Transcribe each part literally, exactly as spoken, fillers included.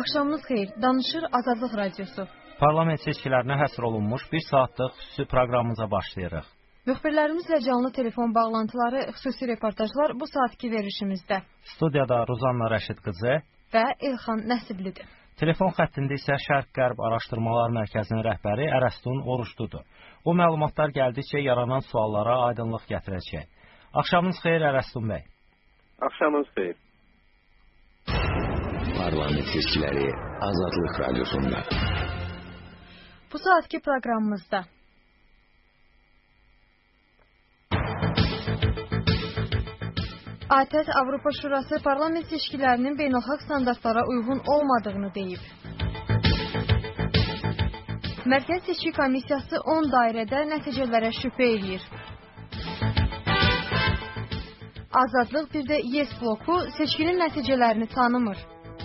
Axşamınız xeyir. Danışır Azadlıq Radiosu. Parlament seçkilərinə həsr olunmuş bir saatlıq xüsusi proqramımıza başlayırıq. Müxbirlərimizlə canlı telefon bağlantıları, xüsusi reportajlar bu saatki verilişimizdə. Studiyada Ruzanna Rəşid qızı və İlxan Nəsiblidir. Telefon xəttində isə Şərq-Qərb Araşdırmalar Mərkəzinin rəhbəri Ərəstun Oruçludur. O məlumatlar gəldikcə yaranan suallara aydınlıq gətirəcək. Axşamınız xeyir Ərəstun bəy. Axşamınız xeyir. Parlament seçkiləri Azadlıq Radiosunda. Bu saatki proqramımızda ATƏT Avropa Şurası parlament seçkilərinin beynəlxalq standartlara uyğun olmadığını deyib. Mərkəz Seçki Komissiyası on dairədə nəticələrə şübhə eləyir. Azadlıq bir də YES bloku seçkinin nəticələrini tanımır.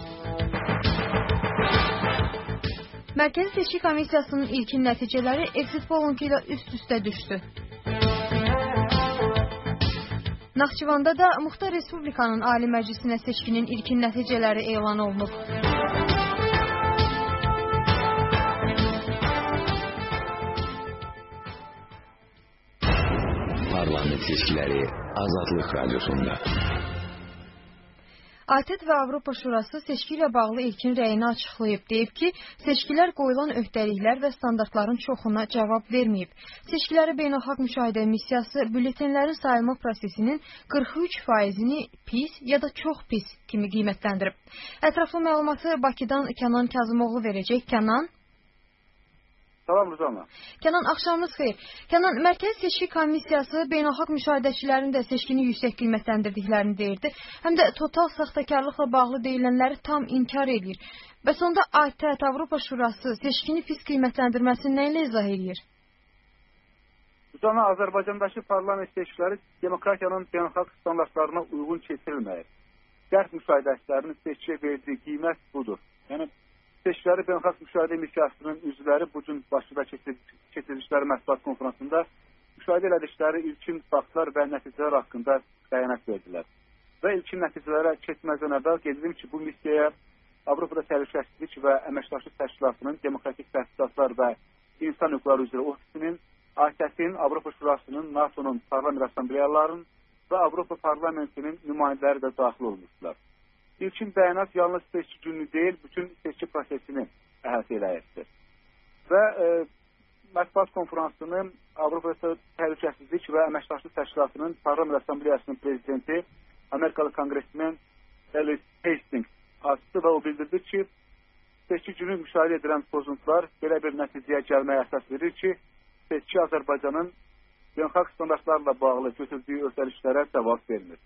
Mərkəzi Seçki Komissiyasının ilkin nəticələri exit polunku ilə üst-üstə düşdü. Naxçıvanda da Muxtar Respublikanın Ali Məclisinə seçkinin ilkin nəticələri elan olunub. Parlament seçkiləri Azadlıq Radiosunda. ATƏT və Avropa Şurası seçki ilə bağlı ilkin rəyini açıqlayıb. Deyib ki, seçkilər qoyulan öhdəliklər və standartların çoxuna cavab verməyib. Seçkiləri Beynəlxalq Müşahidə Missiyası bülletenlərin sayılma prosesinin qırx üç faizini pis ya da çox pis kimi qiymətləndirib. Ətraflı məlumatı Bakıdan Kənan Kazımoğlu verəcək. Kənan. Salam Ruzanna. Kənan, axşamınız xeyir. Kənan, Mərkəzi Seçki Komissiyası beynəlxalq müşahidəçilərin də seçkini yüksək qiymətləndirdiklərini deyirdi. Həm də total saxtakarlıqla bağlı deyilənləri tam inkar edir. Və sonda ATƏT, Avropa Şurası seçkini pis qiymətləndirməsini nə ilə izah edir? Ruzanna, Azərbaycandakı parlament seçkiləri demokratiyanın beynəlxalq standartlarına uyğun keçirilməyir. Qərb müşahidəçilərinin seçkiyə verdiyi qiymət budur. Yəni, seçkiləri Beynəlxalq Müşahidə Missiyasının üzvləri bu gün Bakıda keçirdikləri mətbuat konferansında müşahidə elədikləri ilkin faktlar və nəticələr haqqında bəyanat verdilər. Və ilkin nəticələrə keçməzdən əvvəl qeyd edim ki, bu missiyaya Avropada Təhlükəsizlik və Əməkdaşlıq Təşkilatının Demokratik Təhqiqatlar və İnsan Hüquqları üzrə ofisinin, ATƏT-in, Avropa Şurasının, NATO'nun parlament assambleyalarının və Avropa Parlamentinin nümayəndələri də daxil olmuşlar. İlkin bəyanat yalnız seçki günü deyil, bütün seçki prosesini əhatə eləyirdir. Və e, mətbuat konferansını Avropa Təhlükəsizlik və Əməkdaşlıq Təşkilatının Parlament Assambleyasının prezidenti, Amerikalı kongresmen Ellis Hastings açdı və o bildirdi ki, seçki günü müşahidə edilən pozuntular belə bir nəticəyə gəlməyə əsas verir ki, seçki Azərbaycanın beynəlxalq standartlarla bağlı götürdüyü öhdəliklərə cavab vermir.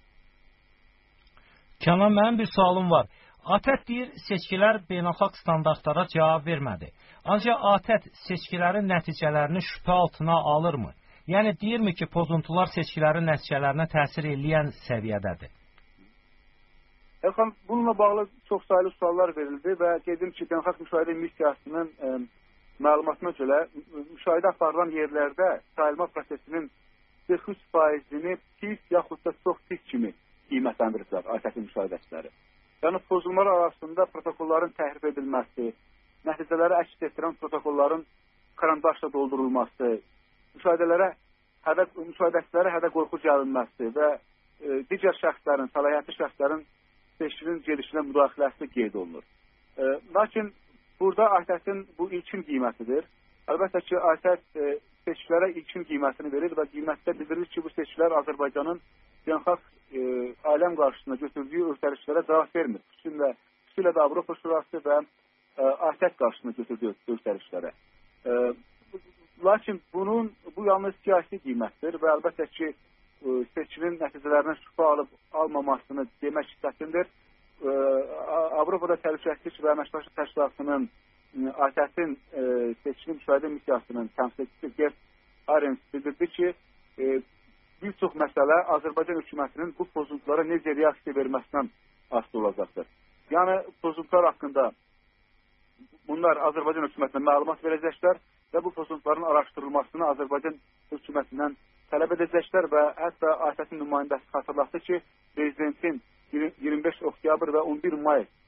Kənan, mənim bir sualım var. ATƏT deyir, seçkilər beynəlxalq standartlara cavab vermədi. Ancaq ATƏT seçkilərin nəticələrini şübhə altına alırmı? Yəni, deyirmi ki, pozuntular seçkilərin nəticələrinə təsir eləyən səviyyədədir? Elxan, bununla bağlı çox sayılı suallar verildi və dedim ki, Beynəlxalq Müşahidə Missiyasının e, məlumatına görə müşahidə aparılan yerlərdə sayılma prosesinin qırx üç faizini pis yaxud da çox pis kimi qiymətləndiriblər ATƏT-in müşahidəçiləri. Yəni, pozulmalar arasında protokolların təhrif edilməsi, nəticələri əks etdirən protokolların karandaşla doldurulması, müşahidələrə hədə, müşahidəçilərə hədə qorxu gəlinməsi və e, digər şəxslərin, səlahiyyətli şəxslərin seçkinin gedişinə müdaxiləsi qeyd olunur. E, lakin burada ATƏT-in bu ilkin qiymətidir. Əlbəttə ki, ATƏT e, seçkilərə ilkin qiymətini verir və qiymətdə bildirilir ki, bu seçkilər Azərbaycanın beynəlxalq e, aləm qarşısında götürdüyü öhdəliklərə cavab vermir. Xüsusilə, xüsusilə də Avropa Şurası və e, ATƏT qarşısında götürdüyü öhdəliklərə. E, lakin bunun, bu yalnız siyasi qiymətdir və əlbəttə ki, e, seçkinin nəticələrinə şübhə alıb almamasını demək çətindir. E, Avropada Təhlükəsizlik və Əməkdaşlıq Təşkilatının, ATƏT-in e, seçkinin müşahidə missiyasının təmsilçisi Gert Arens bildirdi ki, e, bir çox məsələ Azərbaycan hökumətinin bu pozuntulara necə reaksiya verməsindən asılı olacaqdır. Yəni, pozuntular haqqında bunlar Azərbaycan hökumətinə məlumat verəcəklər və bu pozuntuların araşdırılmasını Azərbaycan hökumətindən tələb edəcəklər və hətta ATƏT-in nümayəndəsi xatırlatdı ki, prezidentin iyirmi beş oktyabr və on bir may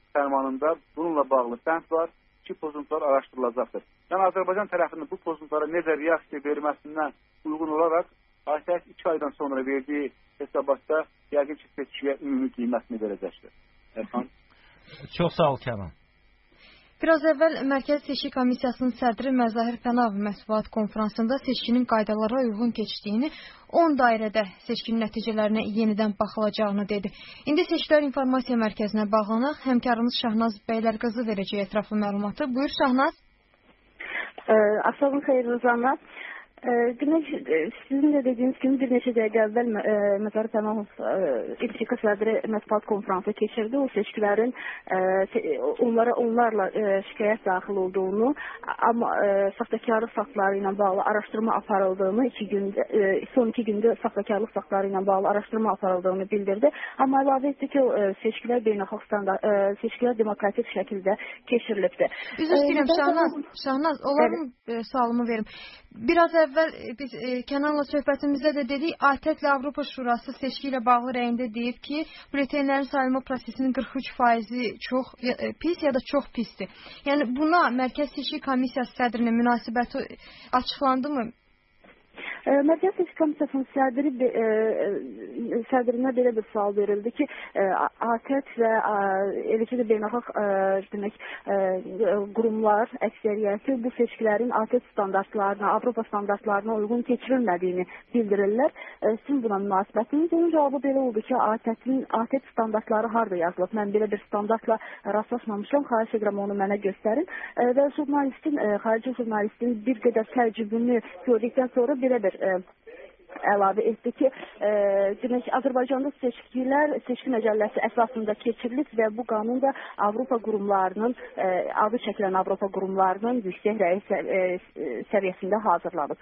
fərmanında bununla bağlı bənd var ki, pozuntular araşdırılacaqdır. Yəni Azərbaycan tərəfinin bu pozuntulara necə reaksiya verməsindən uyğun olaraq ATƏT iki aydan sonra verdiyi hesabatda yəqin ki, seçkiyə ümumi qiymətini verəcəkdir. Erxan. Çox sağ ol, Kənan. Biraz əvvəl Mərkəzi Seçki Komissiyasının sədri Məzahir Pənahov mətbuat konfransında seçkinin qaydalara uyğun keçdiyini, on dairədə seçkinin nəticələrinə yenidən baxılacağını dedi. İndi Seçkilər İnformasiya Mərkəzinə bağlanaq, həmkarımız Şahnaz Bəylərqızı verəcək ətraflı məlumatı. Buyur Şahnaz. Asabın xeyir Ruzanlar. Demək, sizin də dediyiniz kimi bir neçə dəqiqə əvvəl Məzahir Pənahov İlçika sədri mətbuat konfransı keçirdi. O seçkilərin onlara onlarla şikayət daxil olduğunu, amma saxtakarlıq faktları ilə bağlı araşdırma aparıldığını, iki gündə, son iki gündə saxtakarlıq faktları ilə bağlı araşdırma aparıldığını bildirdi. Amma əlavə etdi ki, seçkilər beynəlxalq standart, seçkilər demokratik şəkildə keçirilibdir. Üzr istəyirəm Şahnaz, Şahnaz, onların sualımı verim. Biraz əvvəl biz e, Kənanla söhbətimizdə də dedik, ATƏT-lə Avropa Şurası seçki ilə bağlı rəyində deyib ki, bültenlərin sayılma prosesinin qırx üç faizi çox e, pis ya da çox pisdir. Yəni buna Mərkəzi Seçki Komissiyası sədrinin münasibəti açıqlandımı? Mərkəzi Seçki Komissiyasının sədri e, sədrinə belə bir sual verildi ki, e, ATƏT və eləcə də beynəlxalq e, demək e, qurumlar əksəriyyəti bu seçkilərin ATƏT standartlarına, Avropa standartlarına uyğun keçirilmədiyini bildirirlər. E, sizin buna münasibətiniz? Onun cavabı belə oldu ki, ATƏT-in ATƏT standartları harda yazılıb? Mən belə bir standartla rastlaşmamışam. Xahiş edirəm onu mənə göstərin. E, və jurnalistin, e, xarici jurnalistin bir qədər təəccübünü gördükdən sonra belə bir e, əlavə etdi ki, e, demək, Azərbaycanda seçkilər, seçki məcəlləsi əsasında keçirilib və bu qanun da Avropa qurumlarının, e, adı çəkilən Avropa qurumlarının yüksək rəyi e, səviyyəsində hazırlanıb.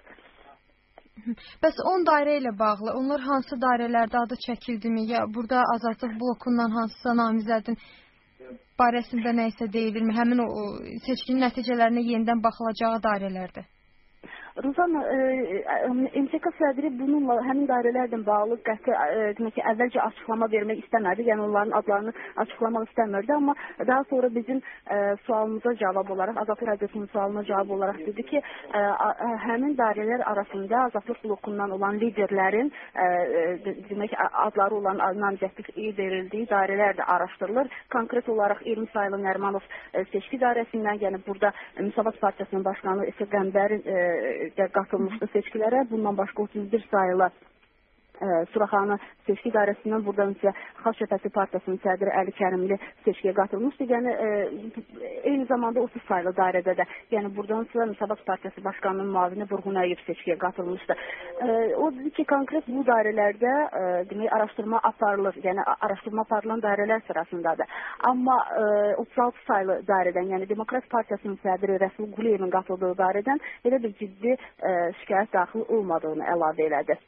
Bəs on dairə ilə bağlı, onlar hansı dairələrdə adı çəkildimi, ya burada azadlıq blokundan hansısa namizədin barəsində nə isə deyilirmi, həmin o, o seçkinin nəticələrinə yenidən baxılacağı dairələrdə? Ruzanna, M S K sədri bununla həmin dairələrlə bağlı qəti demək ki, əvvəlcə açıqlama vermək istəmədi, yəni onların adlarını açıqlamaq istəmirdi, amma daha sonra bizim ə, sualımıza cavab olaraq, Azadlıq Radiosunun sualına cavab olaraq dedi ki, ə, ə, həmin dairələr arasında Azadlıq blokundan olan liderlərin ə, demək adları olan namizədlik verildiyi dairələr də araşdırılır. Konkret olaraq iyirmi sayılı Nərimanov ə, seçki dairəsindən, yəni burada Müsavat Partiyasının başqanı Əsəd Qəmbərin də qatılmışdı seçkilərə. Bundan başqa otuz bir sayılı Suraxanı seçki dairəsindən, buradan isə Xalq Cəbhəsi Partiyasının sədri Əli Kərimli seçkiyə qatılmışdı. Yəni e, eyni zamanda otuz sayılı dairədə də, yəni buradan isə Müsavat Partiyası başqanının müavini Vurğun Əyyub seçkiyə qatılmışdı. E, o dedi ki, konkret bu dairələrdə e, demək, araşdırma aparılır, yəni araşdırma aparılan dairələr sırasındadır. Amma e, otuz altı sayılı dairədən, yəni Demokrat Partiyasının sədri Rəsul Quliyevin qatıldığı dairədən elə bir ciddi e, şikayət daxil olmadığını əlavə elədi.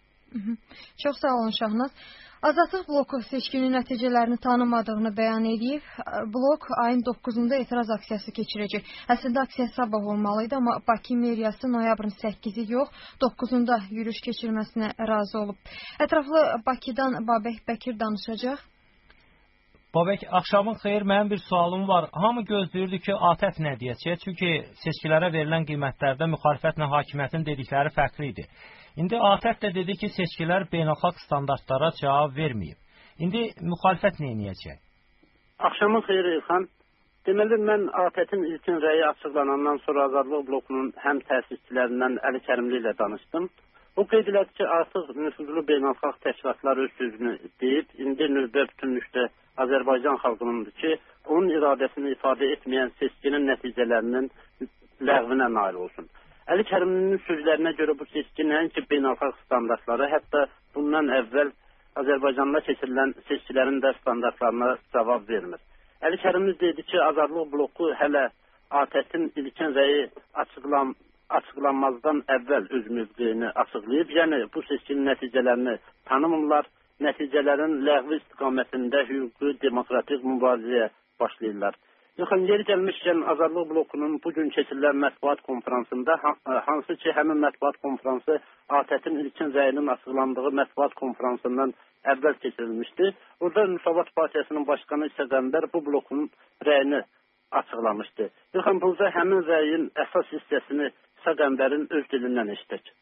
Çox sağ olun Şahnaz. Azadlıq bloku seçkinin nəticələrini tanımadığını bəyan edib. Blok ayın doqquzunda etiraz aksiyası keçirəcək. Əslində aksiya sabah olmalıydı, amma Bakı meriyası noyabrın səkkizi yox, doqquzunda yürüyüş keçirməsinə razı olub. Ətraflı Bakıdan Babək Bəkir danışacaq. Babək, axşamın xeyir, mənim bir sualım var. Hamı gözləyirdi ki, ATƏT nə deyəcək? Çünki seçkilərə verilən qiymətlərdə müxalifətlə hakimiyyətin dedikləri fərqli idi. İndi ATƏT də dedi ki, seçkilər beynəlxalq standartlara cavab verməyib. İndi müxalifət nə edəcək? Axşamın xeyir İlxan. Deməli, mən ATƏT-in ilkin rəyi açıqlanandan sonra Azadlıq blokunun həm təsisçilərindən Əli Kərimli ilə danışdım. O qeyd elədi ki, artıq nüfuzlu beynəlxalq təşkilatlar öz sözünü deyib, indi növbə bütünlükdə Azərbaycan xalqınındır ki, onun iradəsini ifadə etməyən seçkinin nəticələrinin ləğvinə nail olsun. Əli Kərimlinin sözlərinə görə bu seçki nəinki beynəlxalq standartları, hətta bundan əvvəl Azərbaycanda keçirilən seçkilərin də standartlarına cavab vermir. Əli Kərimli dedi ki, Azadlıq bloku hələ ATƏT-in ilkin rəyi açıqlan, açıqlanmazdan əvvəl öz mövqeyini açıqlayıb, yəni bu seçkinin nəticələrini tanımırlar, nəticələrin ləğvi istiqamətində hüquqi demokratik mübarizəyə başlayırlar. Yaxın yeri gəlmişkən Azadlıq blokunun bugün keçirilən mətbuat konferansında, hansı ki həmin mətbuat konferansı A T Ə-tin ilkin rəyinin açıqlandığı mətbuat konferansından əvvəl keçirilmişdi. Orada Müsavat Partiyasının başqanı İsa Qəmbər bu blokun rəyini açıqlamışdı. Yaxın burada həmin rəyin əsas hissəsini İsa Qəmbərin öz dilindən eşitdik.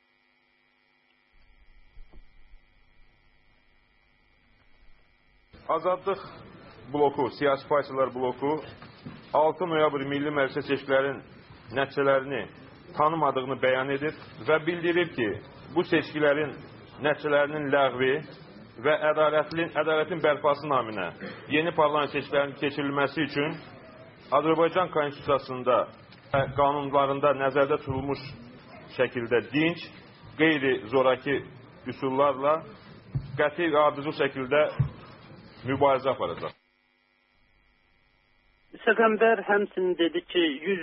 Azadlıq bloku, siyasi partiyalar bloku altı noyabr milli məclisə seçkilərin nəticələrini tanımadığını bəyan edir və bildirir ki, bu seçkilərin nəticələrinin ləğvi və ədalətin, ədalətin bərpası naminə yeni parlament seçkilərinin keçirilməsi üçün Azərbaycan Konstitusiyasında və qanunlarında nəzərdə tutulmuş şəkildə dinç, qeyri-zoraki üsullarla qəti və ardıcıl şəkildə mübarizə aparacaq. İsa Qəmbər həmçinin dedi ki,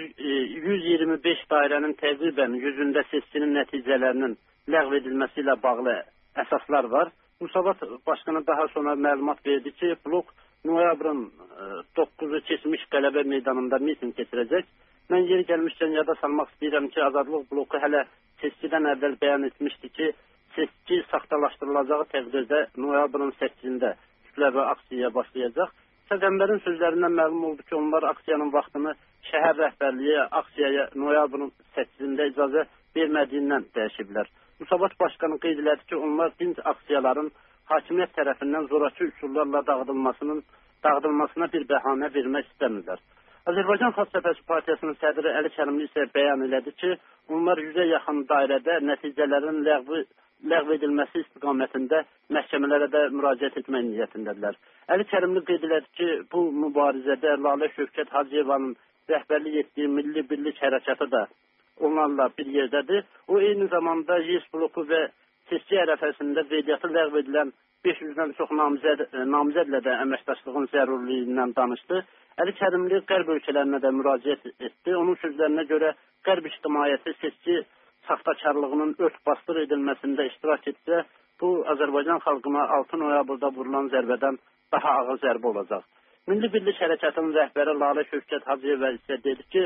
yüz iyirmi beş dairənin təqribən yüzündə seçkinin nəticələrinin ləğv edilməsi ilə bağlı əsaslar var. Müsavat başqanı daha sonra məlumat verdi ki, blok noyabrın doqquzu keçmiş qələbə meydanında miting keçirəcək. Mən yeri gəlmişkən yada salmaq istəyirəm ki, Azadlıq bloku hələ seçkidən əvvəl bəyan etmişdi ki, seçki saxtalaşdırılacağı təqdirdə noyabrın səkkizində kütləvi aksiyaya başlayacaq. İsa Qəmbərin sözlərindən məlum oldu ki, onlar aksiyanın vaxtını şəhər rəhbərliyi aksiyaya noyabrın səkkizində icazə vermədiyindən dəyişiblər. Müsavat başqanı qeyd elədi ki, onlar dinc aksiyaların hakimiyyət tərəfindən zoraki üsullarla dağıdılmasının dağıdılmasına bir bəhanə vermək istəmirlər. Azərbaycan Xalq Cəbhəsi Partiyasının sədri Əli Kərimli isə bəyan elədi ki, onlar yüzə yaxın dairədə nəticələrin ləğvi ləğv edilməsi istiqamətində məhkəmələrə də müraciət etmək niyyətindədirlər. Əli Kərimli qeyd elədi ki, bu mübarizədə Lalə Şövkət Hacıyevanın rəhbərlik etdiyi Milli Birlik Hərəkatı da onlarla bir yerdədir. O eyni zamanda Y E S bloku və seçki ərəfəsində qeydiyyatı ləğv edilən beş yüzdən çox namizəd, namizədlə də əməkdaşlığın zərurluğundan danışdı. Əli Kərimli qərb ölkələrinə də müraciət etdi. Onun sözlərinə görə qərb ictimaiyyəti seçki saxtakarlığının ört-bastır edilməsində iştirak etsə, bu Azərbaycan xalqına altı noyabrda vurulan zərbədən daha ağır zərbə olacaq. Milli Birlik Hərəkatının rəhbəri Lalə Şövkət Hacıyeva isə dedi ki,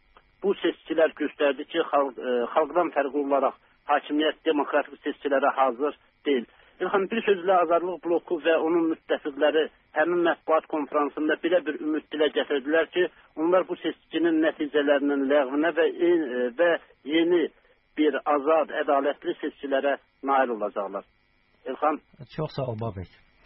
bu seçkilər göstərdi ki, xalq, e, xalqdan fərqli olaraq hakimiyyət demokratik seçkilərə hazır deyil. İlham bir sözlə Azadlıq bloku və onun müttəfiqləri həmin mətbuat konferansında belə bir ümid dilə gətirdilər ki, onlar bu seçkinin nəticələrinin ləğvinə və, e, və yeni bir azad, ədalətli seçkilərə nail olacaqlar. İlham. Çox sağ ol, Babək.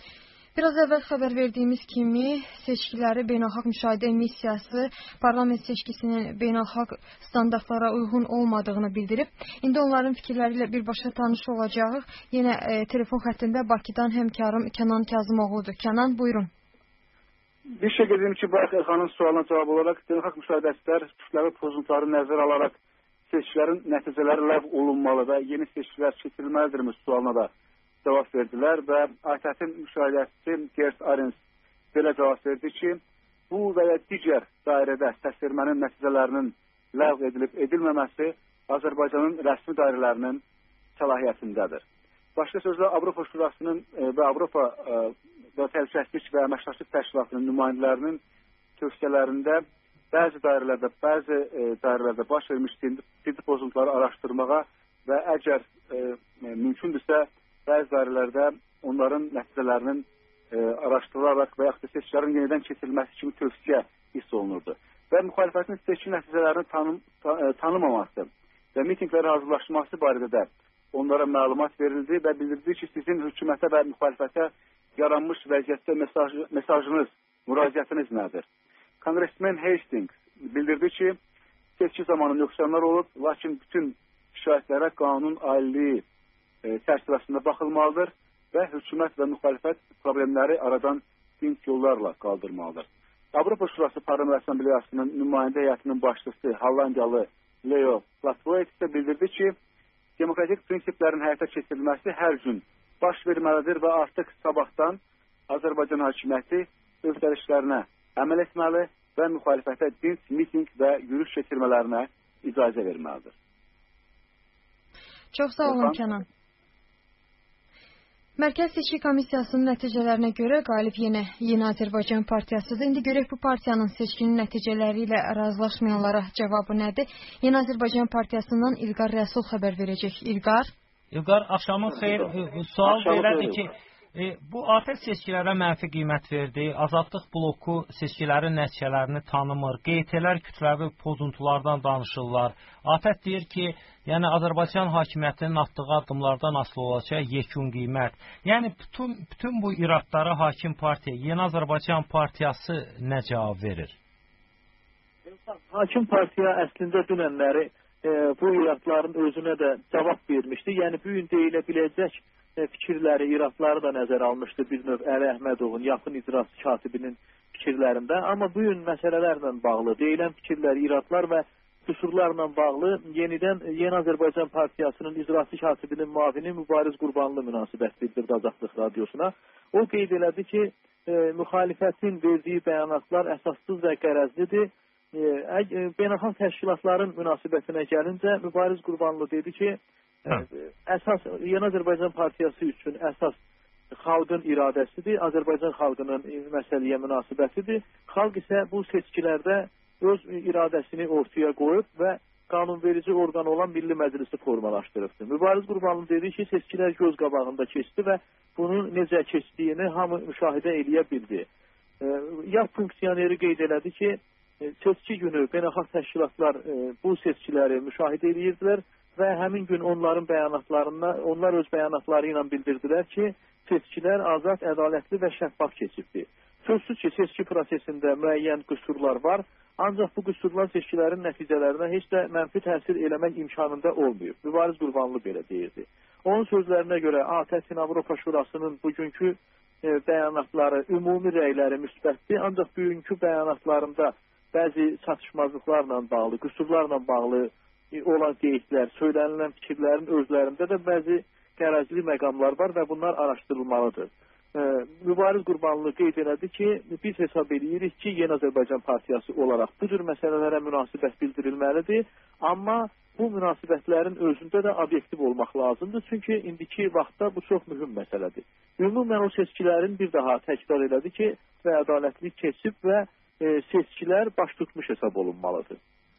Biraz əvvəl xəbər verdiyimiz kimi seçkiləri Beynəlxalq Müşahidə Missiyası parlament seçkisinin beynəlxalq standartlara uyğun olmadığını bildirib. İndi onların fikirləri ilə birbaşa tanış olacağıq. Yenə e, telefon xəttində Bakıdan həmkarım Kənan Kazımoğludur. Kənan, buyurun. Bir şey dedim ki, bu xanın sualına cavab olaraq beynəlxalq müşahidəçilər kütləvi pozuntuları nəzərə alaraq seçkilərin nəticələri ləğv olunmalı və yeni seçkilər keçirilməlidirmi sualına da cavab verdilər və A T Ə-tin müşahidəçisi Gert Arens belə cavab verdi ki, bu və ya digər dairədə səsvermənin nəticələrinin ləğv edilib edilməməsi Azərbaycanın rəsmi dairələrinin səlahiyyətindədir. Başqa sözlə Avropa Şurasının və Avropa və Təhlükəsizlik və Əməkdaşlıq Təşkilatının nümayəndələrinin tövsiyələrində bəzi dairələrdə, bəzi dairələrdə baş vermiş ciddi pozuntuları araşdırmağa və əgər e, mümkündürsə bəzi dairələrdə onların nəticələrinin e, araşdırılaraq və yaxud da seçkilərin yenidən keçirilməsi kimi tövsiyə hiss olunurdu. Və müxalifətin seçki nəticələrini tanım, ta, e, tanımaması və mitinglərə hazırlaşması barədə də onlara məlumat verildi və bildirildi ki, sizin hökumətə və müxalifətə yaranmış vəziyyətdə mesaj, mesajınız, müraciətiniz nədir? Kongressmen Hastings bildirdi ki, seçki zamanı nöqsanlar olub, lakin bütün şikayətlərə qanun aililiyi e, çərçivəsində baxılmalıdır və hökumət və müxalifət problemləri aradan dinç yollarla qaldırmalıdır. Avropa Şurası Parlament Assambleyasının nümayəndə heyətinin başçısı Hollandiyalı Leo Platvoet isə bildirdi ki, demokratik prinsiplərin həyata keçirilməsi hər gün baş verməlidir və artıq sabahdan Azərbaycan hakimiyyəti öhdəliklərinə əməl etməli və müxalifətə dinç, miting və yürüyüş keçirmələrinə icazə verməlidir. Çox sağ olun Kənan. Mərkəz Seçki Komissiyasının nəticələrinə görə qalib yenə Yeni Azərbaycan Partiyasıdır. İndi görək bu partiyanın seçkinin nəticələri ilə razılaşmayanlara cavabı nədir? Yeni Azərbaycan Partiyasından İlqar Rəsul xəbər verəcək. İlqar. İlqar, axşamın xeyir. Sual belədir ki, E, bu ATƏT seçkilərə mənfi qiymət verdi. Azadlıq bloku seçkilərin nəticələrini tanımır. Q T-lər kütləvi pozuntulardan danışırlar. ATƏT deyir ki, yəni Azərbaycan hakimiyyətinin atdığı addımlardan asılı olacaq yekun qiymət. Yəni bütün, bütün bu iradlara hakim partiya, Yeni Azərbaycan Partiyası nə cavab verir? Hakim partiya əslində dünənləri e, bu iradların özünə də cavab vermişdi. Yəni bu gün deyilə biləcək fikirləri, iradları da nəzərə almışdı bir növ Əli Əhmədovun, yaxın icraçı katibinin fikirlərində. Amma bu gün məsələlərlə bağlı, deyilən fikirlər, iradlar və qüsurlarla bağlı yenidən Yeni Azərbaycan Partiyasının icraçı katibinin müavini Mübariz Qurbanlı münasibət bildirdi Azadlıq Radiosuna. O qeyd elədi ki, e, müxalifətin verdiyi bəyanatlar əsassız və qərəzlidir. E, beynəlxalq təşkilatların münasibətinə gəlincə Mübariz Qurbanlı dedi ki, Hə. Əsas Yeni Azərbaycan Partiyası üçün əsas xalqın iradəsidir, Azərbaycan xalqının məsələyə münasibətidir. Xalq isə bu seçkilərdə öz iradəsini ortaya qoyub və qanunverici orqan olan Milli Məclisi formalaşdırıbdır. Mübariz Qurbanlı dedi ki, seçkilər göz qabağında keçdi və bunun necə keçdiyini hamı müşahidə eləyə bildi. Yap funksioneri qeyd elədi ki, seçki günü beynəlxalq təşkilatlar bu seçkiləri müşahidə eləyirdilər və həmin gün onların bəyanatlarına, onlar öz bəyanatları ilə bildirdilər ki, seçkilər azad, ədalətli və şəffaf keçibdir. Sözsüz ki, seçki prosesində müəyyən qüsurlar var, ancaq bu qüsurlar seçkilərin nəticələrinə heç də mənfi təsir eləmək imkanında olmuyor. Mübariz Qurbanlı belə deyirdi. Onun sözlərinə görə ATƏT-in Avropa Şurasının bugünkü e, bəyanatları, ümumi rəyləri müsbətdir, ancaq bugünkü bəyanatlarında bəzi çatışmazlıqlarla bağlı, qüsurlarla bağlı olan qeydlər, söylənilən fikirlərin özlərində də bəzi qərəzli məqamlar var və bunlar araşdırılmalıdır. E, Mübariz Qurbanlı qeyd elədi ki, biz hesab edirik ki, Yeni Azərbaycan Partiyası olaraq bu cür məsələlərə münasibət bildirilməlidir, amma bu münasibətlərin özündə də obyektiv olmaq lazımdır, çünki indiki vaxtda bu çox mühüm məsələdir. Ümumən o seçkilərin bir daha təkrar elədi ki, və ədalətlik keçib və e, seçkilər baş tutmuş hesab olunmalıdır.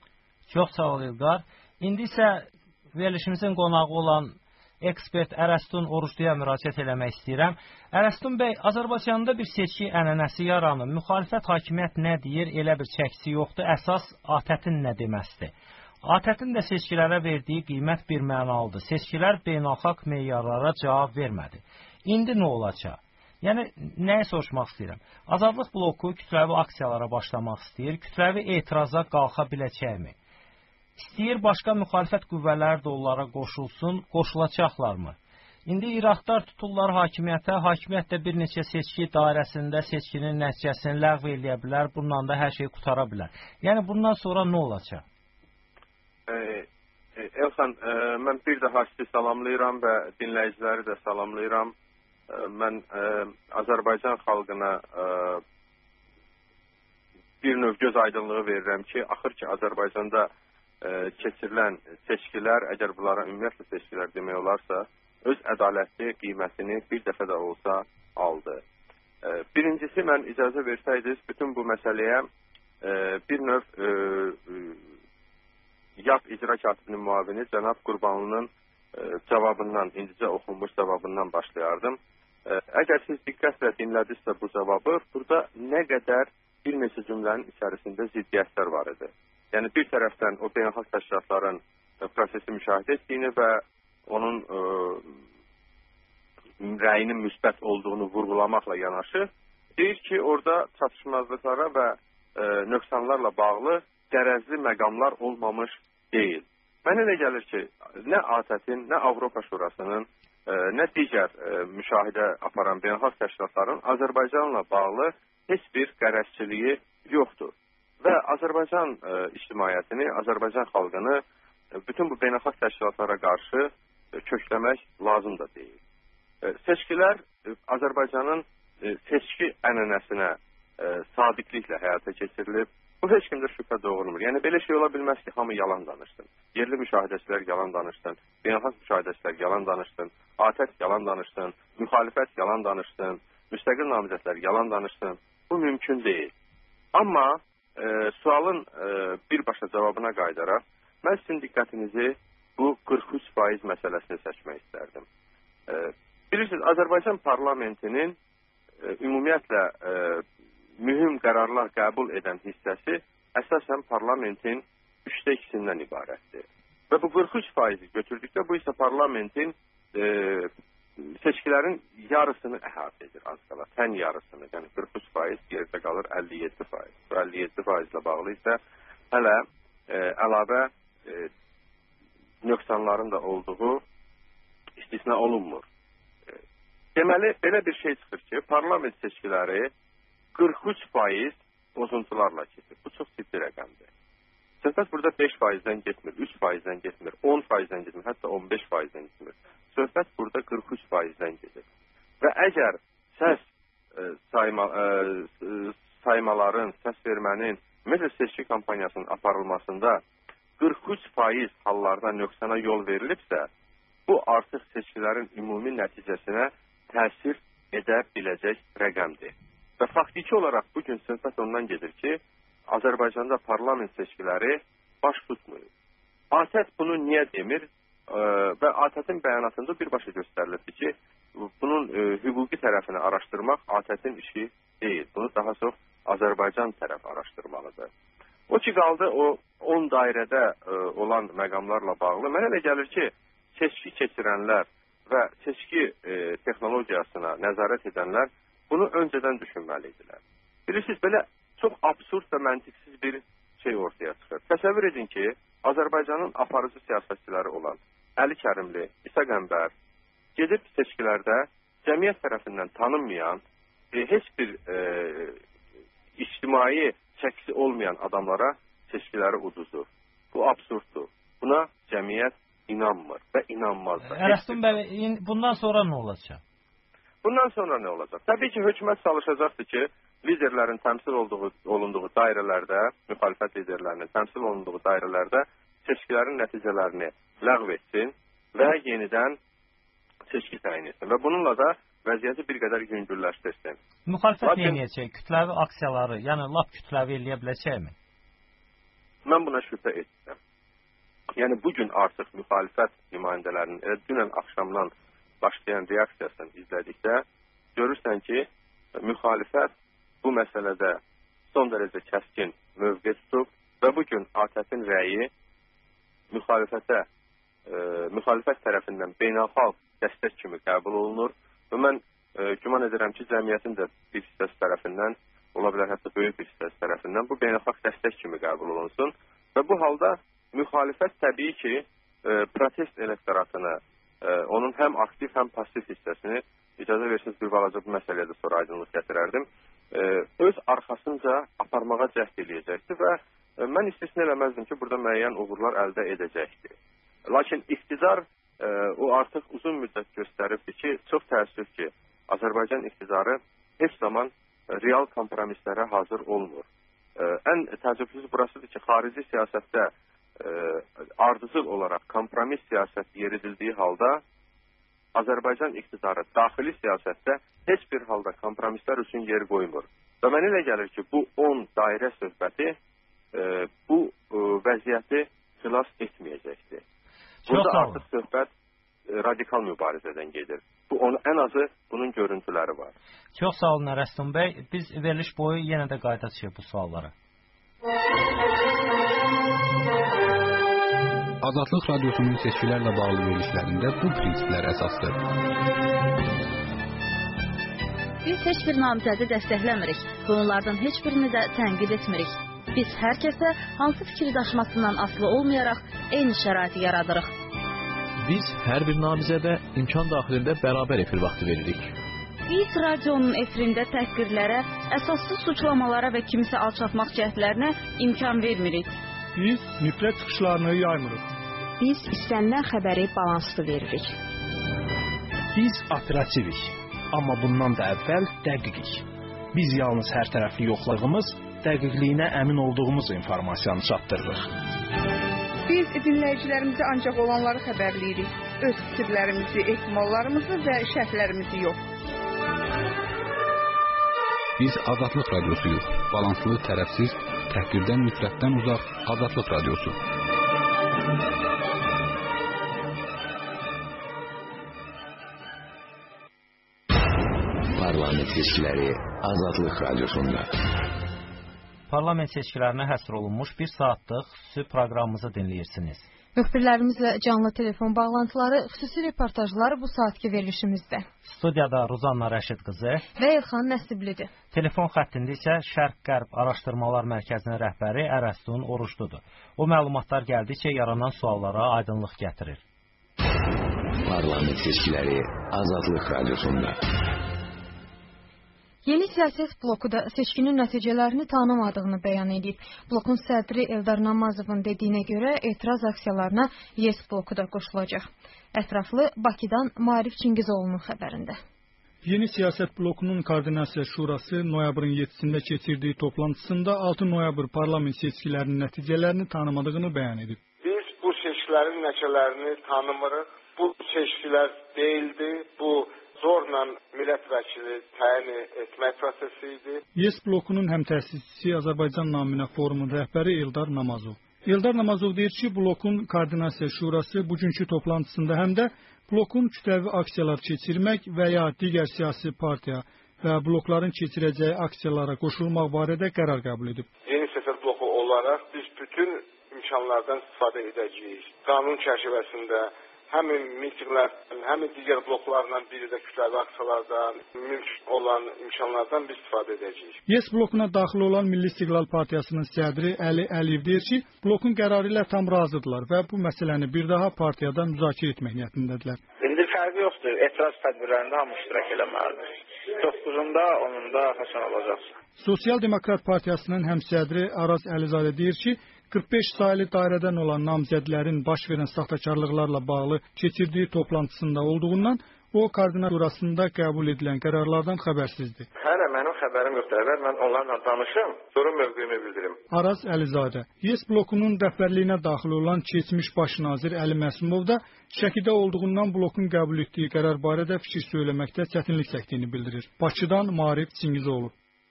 Çox sağ ol İlqar. İndi isə verilişimizin qonağı olan ekspert Ərəstun Orucluya müraciət eləmək istəyirəm. Ərəstun bəy, Azərbaycanda bir seçki ənənəsi yaranır. Müxalifət hakimiyyət nə deyir, elə bir çəkisi yoxdur. Əsas ATƏT-in nə deməsidir? ATƏT-in də seçkilərə verdiyi qiymət bir mənalıdır. Seçkilər beynəlxalq meyarlara cavab vermədi. İndi nə olacaq? Yəni, nəyə soruşmaq istəyirəm? Azadlıq bloku kütləvi aksiyalara başlamaq istəyir. Kütləvi etiraza qalxa biləcəkmi? İstəyir başqa müxalifət qüvvələri də onlara qoşulsun, qoşulacaqlarmı? İndi İraqlar tuturlar hakimiyyətə, hakimiyyət də bir neçə seçki dairəsində seçkinin nəticəsini ləğv eləyə bilər, bununla da hər şey qutara bilər. Yəni, bundan sonra nə olacaq? E, e, Elxan, e, mən bir daha sizi salamlayıram və dinləyiciləri də salamlayıram. E, mən e, Azərbaycan xalqına e, bir növ göz aydınlığı verirəm ki, axır ki, Azərbaycanda keçirilən seçkilər, əgər bunlara ümumiyyətlə seçkilər demək olarsa, öz ədalətli qiymətini bir dəfə də olsa aldı. Birincisi, mən icazə versəydiniz, bütün bu məsələyə bir növ yap icra katibinin müavini cənab Qurbanlının cavabından, indicə oxunmuş cavabından başlayardım. Əgər siz diqqətlə dinlədinizsə bu cavabı, burada nə qədər bir neçə cümlənin içərisində ziddiyyətlər var idi. Yəni, bir tərəfdən o beynəlxalq təşkilatların prosesi müşahidə etdiyini və onun ə, rəyinin müsbət olduğunu vurğulamaqla yanaşı, deyir ki, orada çatışmazlıqlara və ə, nöqsanlarla bağlı qərəzli məqamlar olmamış deyil. Mənə elə gəlir ki, nə ATƏT-in, nə Avropa Şurasının, ə, nə digər ə, müşahidə aparan beynəlxalq təşkilatların Azərbaycanla bağlı heç bir qərəzçiliyi yoxdur. Və Azərbaycan ə, ictimaiyyətini, Azərbaycan xalqını ə, bütün bu beynəlxalq təşkilatlara qarşı ə, kökləmək lazım da deyil. Ə, seçkilər ə, Azərbaycanın ə, seçki ənənəsinə ə, sadiqliklə həyata keçirilib. Bu heç kimdə şübhə doğurmur. Yəni belə şey ola bilməz ki, hamı yalan danışsın. Yerli müşahidəçilər yalan danışsın, beynəlxalq müşahidəçilər yalan danışsın, ATƏT yalan danışsın, müxalifət yalan danışsın, müstəqil namizədlər yalan danışsın. Bu mümkün deyil. Amma e, sualın e, birbaşa cavabına qayıdaraq, mən sizin diqqətinizi bu qırx üç faiz məsələsini seçmək istərdim. E, bilirsiniz, Azərbaycan parlamentinin e, ümumiyyətlə e, mühüm qərarlar qəbul edən hissəsi əsasən parlamentin üçdə ikisindən ibarətdir. Və bu qırx üç faizi götürdükdə bu isə parlamentin e, seçkilərin yarısını əhatə edir az qala, tən yarısını. Yəni qırx üç faiz yerdə qalır əlli yeddi faiz. Bu əlli yeddi faizlə bağlı isə hələ e, əlavə e, nöqsanların da olduğu istisna olunmur. E, deməli, belə bir şey çıxır ki, parlament seçkiləri qırx üç faiz bozuntularla keçir. Bu çox ciddi rəqəmdir. Söhbət burada beş faizdən getmir, üç faizdən getmir, on faizdən getmir, hətta on beş faizdən getmir. Söhbət burada qırx üç faizdən gedir. Və əgər səs e, sayma, e, saymaların, səs vermənin, ümumiyyətlə seçki kampaniyasının aparılmasında qırx üç faiz hallarda nöqsana yol verilibsə, bu artıq seçkilərin ümumi nəticəsinə təsir edə biləcək rəqəmdir. Və faktiki olaraq bugün söhbət ondan gedir ki, Azərbaycanda parlament seçkiləri baş tutmuyor. ATƏT bunu niyə demir? E, və ATƏT-in bəyanatında birbaşa göstərilirdi ki, bunun e, hüquqi tərəfini araşdırmaq ATƏT-in işi deyil. Bunu daha çox Azərbaycan tərəfi araşdırmalıdır. O ki qaldı o on dairədə e, olan məqamlarla bağlı. Mənə elə gəlir ki, seçki keçirənlər və seçki e, texnologiyasına nəzarət edənlər bunu öncədən düşünməlidirlər. Bilirsiniz, belə çox absurd və məntiqsiz bir şey ortaya çıxır. Təsəvvür edin ki, Azərbaycanın aparıcı siyasətçiləri olan Əli Kərimli, İsa Qəmbər gedib seçkilərdə cəmiyyət tərəfindən tanınmayan, e, heç bir e, ictimai çəkisi olmayan adamlara seçkiləri uduzur. Bu absurddur. Buna cəmiyyət inanmır və inanmaz da. Ərəstum bəy, bundan sonra nə olacaq? Bundan sonra nə olacaq? Təbii ki, hökumət çalışacaqdır ki, liderlərin təmsil olduğu, olunduğu dairələrdə, müxalifət liderlərinin təmsil olunduğu dairələrdə seçkilərin nəticələrini ləğv etsin və yenidən seçki təyin etsin. Və bununla da vəziyyəti bir qədər yüngülləşdirsin. Müxalifət Lakin, eləyəcək, kütləvi aksiyaları, yəni lap kütləvi eləyə biləcəkmi? Mən buna şübhə etdim. Yəni, bugün artıq müxalifət nümayəndələrinin, elə dünən axşamdan başlayan reaksiyasını izlədikdə görürsən ki, müxalifət bu məsələdə son dərəcə kəskin mövqe tutub və bugün ATƏT-in rəyi müxalifətə, e, müxalifət tərəfindən beynəlxalq dəstək kimi qəbul olunur və mən e, güman edirəm ki, cəmiyyətin də bir hissəsi tərəfindən, ola bilər hətta böyük bir hissəsi tərəfindən bu beynəlxalq dəstək kimi qəbul olunsun və bu halda müxalifət təbii ki, e, protest elektoratını, e, onun həm aktiv, həm pasiv hissəsini, icazə versiniz bir balaca bu məsələyə də sonra aydınlıq gətirərdim, e, öz arxasınca aparmağa cəhd eləyəcəkdir və e, mən istisna eləməzdim ki, burada müəyyən uğurlar əldə edəcəkdir. Lakin iqtidar e, o artıq uzun müddət göstəribdir ki, çox təəssüf ki, Azərbaycan iqtidarı heç zaman real kompromislərə hazır olmur. E, ən təəccüblüsü burasıdır ki, xarici siyasətdə e, ardıcıl olaraq kompromis siyasət yeridildiyi halda Azərbaycan iqtidarı daxili siyasətdə heç bir halda kompromislər üçün yer qoymur. Və mənə elə gəlir ki, bu on dairə söhbəti e, bu e, vəziyyəti xilas etməyəcəkdir. Burada artıq söhbət e, radikal mübarizədən gedir. Bu onu, ən azı bunun görüntüləri var. Çox sağ olun Ərəstum bəy. Biz veriliş boyu yenə də qayıdacağıq bu suallara. Azadlıq Radyosunun seçkilərlə bağlı verilişlərində bu prinsiplər əsasdır. Biz heç bir namizədi dəstəkləmirik. Bunlardan heç birini də tənqid etmirik. Biz hər kəsə hansı fikri daşımasından asılı olmayaraq eyni şəraiti yaradırıq. Biz hər bir namizədə imkan daxilində bərabər efir vaxtı veririk. Biz radionun efirində təhqirlərə, əsassız suçlamalara və kimisə alçatmaq cəhdlərinə imkan vermirik. Biz nifrət çıxışlarını yaymırıq. Biz istənilən xəbəri balanslı veririk. Biz operativik, amma bundan da əvvəl dəqiqik. Biz yalnız hər tərəfli yoxladığımız dəqiqliyinə əmin olduğumuz informasiyanı çatdırırıq. Biz dinləyicilərimizə ancaq olanları xəbərləyirik. Öz fikirlərimizi, ehtimallarımızı və şərhlərimizi yox. Biz Azadlıq Radiosuyuq. Balanslı, tərəfsiz, təhqirdən, nifrətdən uzaq Azadlıq Radiosu. Parlament seçkiləri Azadlıq Radiosunda. Parlament seçkilərinə həsr olunmuş bir saatlıq xüsusi proqramımızı dinləyirsiniz. Müxbirlərimizlə canlı telefon bağlantıları, xüsusi reportajlar bu saatki verilişimizdə. Studiyada Ruzanna Rəşid qızı və İlxan Nəsiblidir. Telefon xəttində isə Şərq-Qərb Araşdırmalar Mərkəzinin rəhbəri Ərəstun Oruçludur. O məlumatlar gəldikcə yaranan suallara aydınlıq gətirir. Parlament seçkiləri Azadlıq Radiosunda. Yeni siyasət bloku da seçkinin nəticələrini tanımadığını bəyan edib. Blokun sədri Eldar Namazovun dediyinə görə etiraz aksiyalarına YES bloku da qoşulacaq. Ətraflı Bakıdan Maarif Çingizoğlu'nun xəbərində. Yeni siyasət blokunun Koordinasiya Şurası noyabrın yeddisində keçirdiyi toplantısında altı noyabr parlament seçkilərinin nəticələrini tanımadığını bəyan edib. Biz bu seçkilərin nəticələrini tanımırıq. Bu seçkilər deyildi. Bu zorla millət vəkili təyin etmək prosesi idi. YES blokunun həm təsisçisi Azərbaycan naminə forumun rəhbəri Eldar Namazov. Eldar Namazov deyir ki, blokun Koordinasiya Şurası bugünkü toplantısında həm də blokun kütləvi aksiyalar keçirmək və ya digər siyasi partiya və blokların keçirəcəyi aksiyalara qoşulmaq barədə qərar qəbul edib. Yeni siyasət bloku olaraq biz bütün imkanlardan istifadə edəcəyik. Qanun çərçivəsində həmin mitinglərdən, həmin digər bloklarla biri də kütləvi aksiyalardan, mümkün olan imkanlardan biz istifadə edəcəyik. YES blokuna daxil olan Milli İstiqlal Partiyasının sədri Əli Əliyev deyir ki, blokun qərarı ilə tam razıdırlar və bu məsələni bir daha partiyada müzakirə etmək niyyətindədirlər. İndi fərqi yoxdur. Etiraz tədbirlərində hamı iştirak eləməlidir. doqquzunda, onunda Həsən olacaqsın. Sosial Demokrat Partiyasının həmsədri Araz Əlizadə deyir ki, qırx beş saylı dairədən olan namizədlərin baş verən saxtakarlıqlarla bağlı keçirdiyi toplantısında olduğundan o koordinat şurasında qəbul edilən qərarlardan xəbərsizdir. Hələ mənim xəbərim yoxdur. Əvvəl mən onlarla danışım, sonra mövqeyimi bildirim. Araz Əlizadə YES blokunun rəhbərliyinə daxil olan keçmiş baş nazir Əli Məsumov da Şəkidə olduğundan blokun qəbul etdiyi qərar barədə fikir söyləməkdə çətinlik çəkdiyini bildirir. Bakıdan Maarif Çingizoğlu.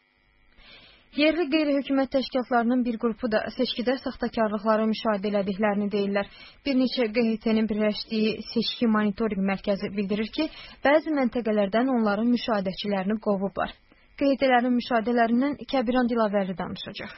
Yerli qeyri-hökumət təşkilatlarının bir qrupu da seçkidə saxtakarlıqları müşahidə elədiklərini deyirlər. Bir neçə Q H T-nin birləşdiyi Seçki Monitorinq Mərkəzi bildirir ki, bəzi məntəqələrdən onların müşahidəçilərini qovublar. Q H T-lərin müşahidələrindən Kəbiran Dilavərli danışacaq.